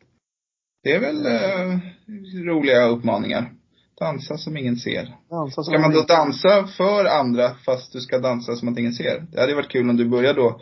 det är väl eh, roliga uppmaningar. Dansa som ingen ser. Dansa som ska man då ingen... dansa för andra fast du ska dansa som att ingen ser? Det hade varit kul om du börjar då.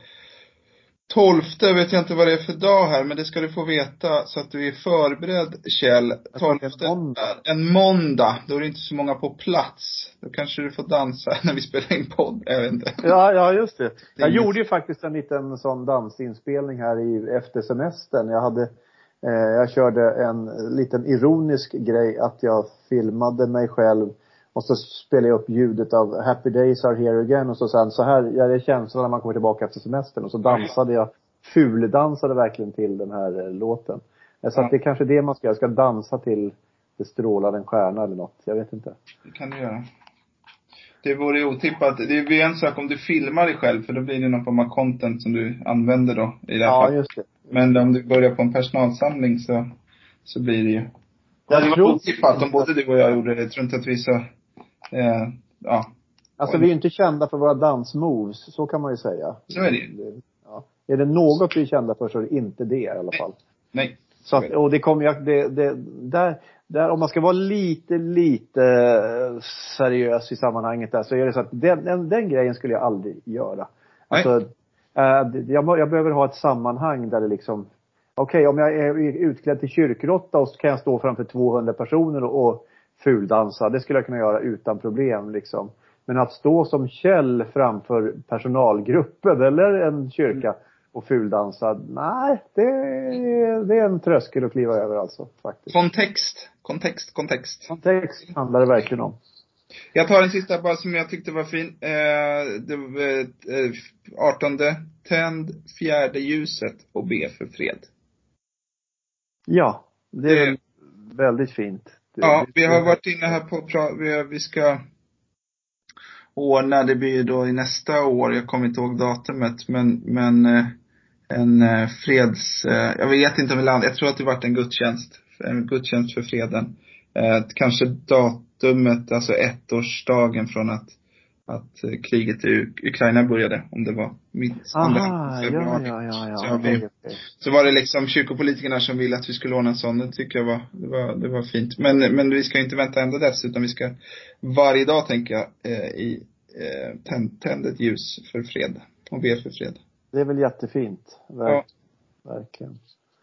Tolfte vet jag inte vad det är för dag här, men det ska du få veta så att du är förberedd, Kjell. Tolfte är en måndag. Då är det inte så många på plats. Då kanske du får dansa när vi spelar in podd, jag vet inte. Ja, ja just det. Jag det gjorde ju faktiskt en liten sån dansinspelning här i efter semestern. Jag hade eh, jag körde en liten ironisk grej att jag filmade mig själv och så spelade jag upp ljudet av Happy Days Are Here Again. Och så sen så här, ja, det är känslan när man kommer tillbaka efter semestern. Och så dansade jag, fuldansade verkligen till den här eh, låten. Så att det är kanske det man ska göra. Jag ska dansa till Det strålar en stjärna eller något. Jag vet inte. Det kan du göra. Det vore otippat. Det är en sak om du filmar dig själv. För då blir det någon form av content som du använder då. I det här ja, fallet. just det. Men om du börjar på en personalsamling så, så blir det ju. Jag det var tror... otippat om både du och jag gjorde det. Jag tror inte att vi så... Eh, ja. Alltså vi är inte kända för våra dansmoves, så kan man ju säga. Så är det ju. Ja. Är det något vi är kända för så är det inte det i alla fall. Nej. Så att, och det kommer jag, det, det, där, där, om man ska vara lite, lite seriös i sammanhanget där, så är det så att den, den, den grejen skulle jag aldrig göra. Alltså, äh, jag, jag behöver ha ett sammanhang där det liksom, okej, okay, om jag är utklädd till kyrkrotta och så kan jag stå framför tvåhundra personer och, och fuldansa. Det skulle jag kunna göra utan problem liksom. Men att stå som Kjell framför personalgruppen eller en kyrka och fuldansa, nej, det, det är en tröskel att kliva över alltså faktiskt. Kontext, kontext, kontext. Kontext handlar det verkligen om. Jag tar en sista bara som jag tyckte var fin. Eh, det var, eh, artonde Tänd fjärde ljuset och be för fred. Ja, det är det, väldigt fint. Det, ja, det, vi har varit inne här på vi, vi ska ordna, det blir då i nästa år, jag kommer inte ihåg datumet, men, men eh, en eh, freds, eh, jag vet inte om vi landar, jag tror att det varit en gudstjänst, en gudstjänst för freden. Eh, kanske datumet, alltså ettårsdagen från att, att eh, kriget i Ukraina började, om det var mitt andra februari. Ja, ja, ja, så, ja, vi, okay, okay. så var det liksom kyrkopolitikerna som ville att vi skulle ordna en sån. Det tycker jag var, det var, det var fint. Men, men vi ska inte vänta ända dess, utan vi ska varje dag tänka eh, i eh, tänd, tänd ett ljus för fred och be för fred. Det är väl jättefint. Verk, ja. Verkligen.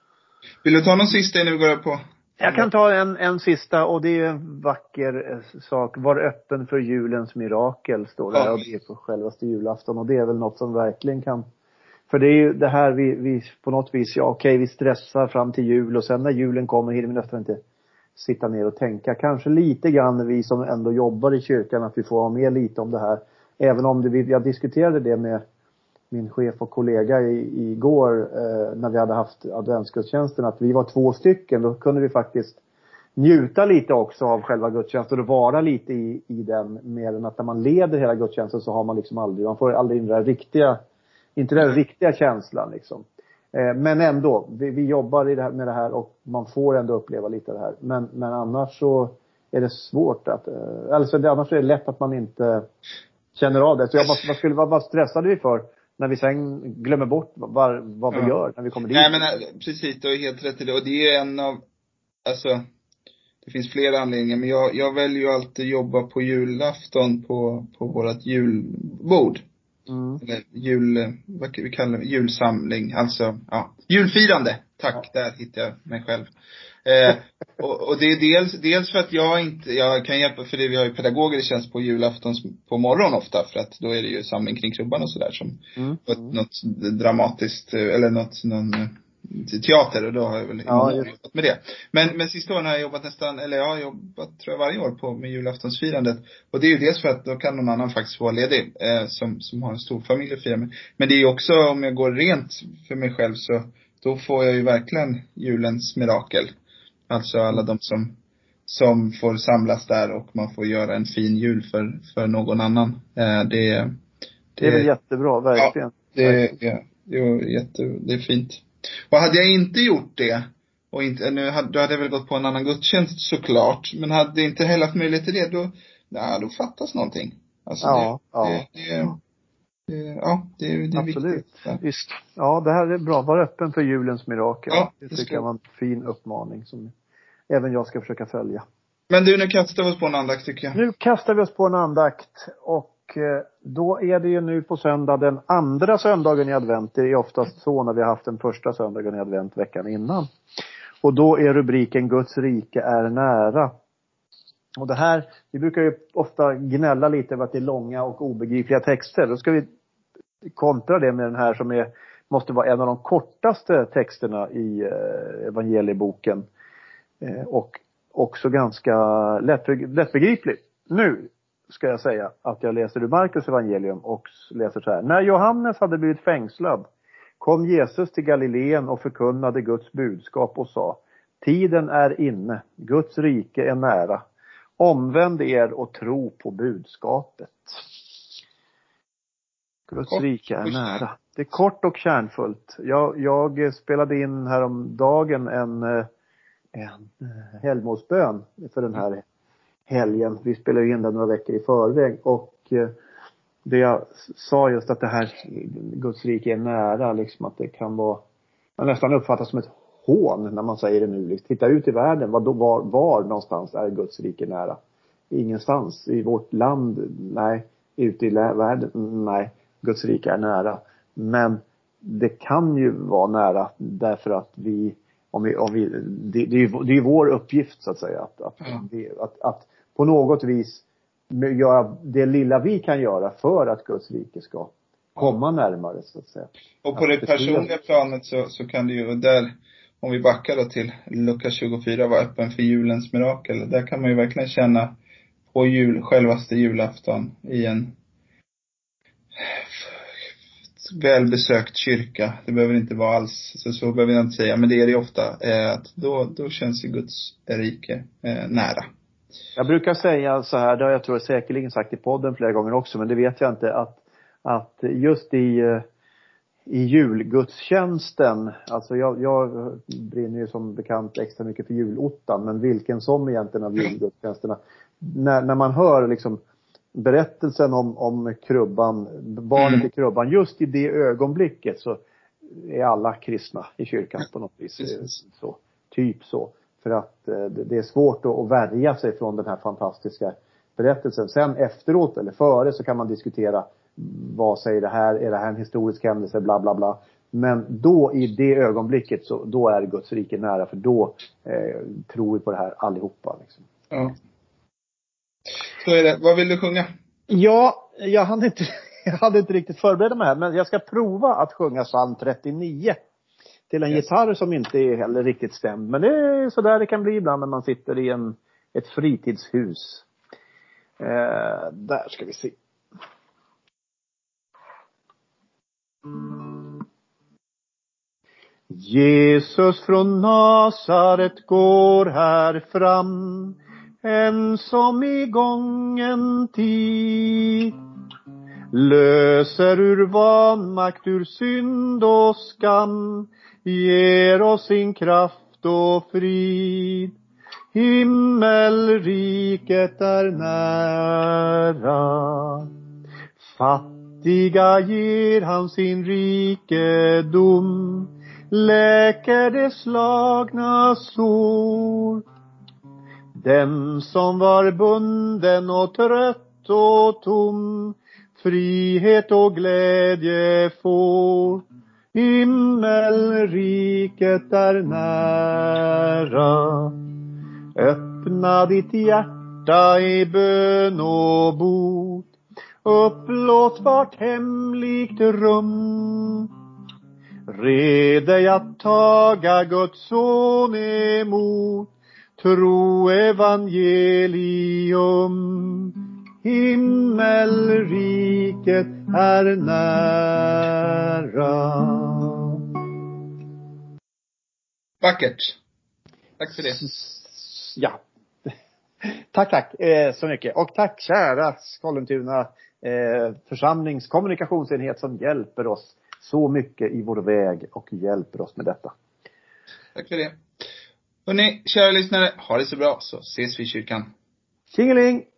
Vill du ta någon sista innan vi går på? Jag kan ta en, en sista, och det är en vacker sak. Var öppen för julens mirakel, står det. Ja. Och det är på självaste julafton. Och det är väl något som verkligen kan... För det är ju det här vi, vi på något vis, ja okej, vi stressar fram till jul. Och sen när julen kommer hinner vi nästan inte sitta ner och tänka. Kanske lite grann vi som ändå jobbar i kyrkan, att vi får ha med lite om det här. Även om det, jag diskuterade det med min chef och kollega i, igår eh, när vi hade haft adventsgudstjänsten, att vi var två stycken. Då kunde vi faktiskt njuta lite också av själva gudstjänsten och vara lite i, i den, mer än att när man leder hela gudstjänsten så har man liksom aldrig, man får aldrig den där riktiga, inte den riktiga känslan liksom. Eh, men ändå, vi, vi jobbar i det här, med det här, och man får ändå uppleva lite av det här. Men, men annars så är det svårt att, eh, alltså det, annars är det lätt att man inte känner av det. Så jag bara, vad, skulle, vad, vad stressade vi för? När vi sen glömmer bort vad, vad vi ja. gör när vi kommer dit. Nej men precis, du har helt rätt i det. Och det är en av, alltså, det finns flera anledningar. Men jag, jag väljer ju alltid jobba på julafton på, på vårat julbord. Mm. Eller jul, vad vi kallar det, julsamling. Alltså, ja, julfirande. Tack, ja. Där hittar jag mig själv. Eh, och, och det är dels, dels för att jag inte, jag kan hjälpa, för det vi har ju pedagoger i tjänst på julafton på morgon ofta, för att då är det ju samling kring klubban och sådär som mm. Mm. något dramatiskt, eller något, någon teater, och då har jag väl ja, jobbat med det. Men, men sista åren har jag jobbat nästan, eller jag har jobbat tror jag varje år på med julaftonsfirandet. Och det är ju dels för att då kan någon annan faktiskt vara ledig eh, som, som har en stor familj att fira med. Men det är ju också, om jag går rent för mig själv, så då får jag ju verkligen julens mirakel. Alltså alla de som, som får samlas där, och man får göra en fin jul för, för någon annan. Eh, det, det, det är väl jättebra, verkligen. Ja, det, ja, det, är jätte, det är fint. Och hade jag inte gjort det, och inte, nu hade, då hade jag väl gått på en annan gudstjänst såklart. Men hade inte heller haft möjlighet till det, då, ja, då fattas någonting. Alltså ja, det, ja. Det, det, det, ja, det, det är absolut. Viktigt. Ja. Visst. Ja, det här är bra. Var öppen för julens mirakel. Ja, det tycker jag var en fin uppmaning som även jag ska försöka följa. Men du, nu kastar vi oss på en andakt tycker jag. Nu kastar vi oss på en andakt. Och då är det ju nu på söndag, den andra söndagen i advent. Det är oftast så när vi har haft den första söndagen i advent veckan innan. Och då är rubriken Guds rike är nära. Och det här, vi brukar ju ofta gnälla lite över att det är långa och obegripliga texter. Då ska vi kontra det med den här som är, måste vara en av de kortaste texterna i evangelieboken. Och också ganska lättbegriplig. Nu ska jag säga att jag läser ur Markus evangelium och läser så här. När Johannes hade blivit fängslad kom Jesus till Galileen och förkunnade Guds budskap och sa: tiden är inne, Guds rike är nära. Omvänd er och tro på budskapet. Guds kort rike är nära. Det är kort och kärnfullt. Jag, jag spelade in häromdagen en, en helgmålsbön för den här helgen. Vi spelade in den några veckor i förväg. Och det jag sa just att det här Guds rike är nära. Liksom att det kan vara, man nästan uppfattas som ett hån när man säger det nu. Liksom, titta ut i världen. Var, var, var någonstans är Guds rike nära? Ingenstans. I vårt land, nej. Ute i världen, nej. Guds rike är nära. Men det kan ju vara nära därför att vi, om vi, om vi det, det, är, det är vår uppgift så att säga. Att, att, mm. att, att på något vis göra det lilla vi kan göra för att Guds rike ska komma närmare så att säga. Och på att det personliga planet så, så kan det ju, där, om vi backar då till Lukas tjugofyra, var öppen för julens mirakel. Där kan man ju verkligen känna på jul, självaste julafton i en välbesökt kyrka. Det behöver inte vara alls, så, så behöver jag inte säga. Men det är det ofta, eh, att då, då känns ju Guds rike eh, nära. Jag brukar säga så här, det har jag tror jag säkerligen sagt i podden flera gånger också, men det vet jag inte, att, att just i, i julgudstjänsten, alltså jag, jag brinner ju som bekant extra mycket för julottan, men vilken som egentligen av julgudstjänsterna, när, när man hör liksom berättelsen om, om krubban, barnet mm. i krubban, just i det ögonblicket så är alla kristna i kyrkan på något vis. Så, typ så. För att eh, det är svårt att, att värja sig från den här fantastiska berättelsen. Sen efteråt eller före så kan man diskutera vad säger det här, är det här en historisk händelse, bla bla bla. Men då i det ögonblicket så då är Guds rike nära, för då eh, tror vi på det här allihopa liksom. Ja. Så är det. Vad vill du sjunga? Ja, jag hade inte, jag hade inte riktigt förberett mig här, men jag ska prova att sjunga psalm trettionio till en yes. gitarr som inte är heller riktigt stämd. Men det är så där det kan bli ibland när man sitter i en, ett fritidshus. Eh, där ska vi se. Jesus från Nasaret går här fram, en som i gången tid löser ur vanmakt, ur synd och skam, ger oss sin kraft och frid. Himmelriket är nära, fattiga ger han sin rikedom, läker de slagna sår. Den som var bunden och trött och tom, frihet och glädje får. Himmelriket är nära. Öppna ditt hjärta i bön och bot, upplåt vart hemligt rum. Red dig att taga Guds son emot, tro evangelium. Himmelriket är nära. Vackert. Tack för det. Ja. Tack, tack eh, så mycket. Och tack kära Skollentuna eh, församlings kommunikationsenhet som hjälper oss så mycket i vår väg och hjälper oss med detta. Tack för det. Hörrni, kära lyssnare, ha det så bra, så ses vi i kyrkan. Tjingeling!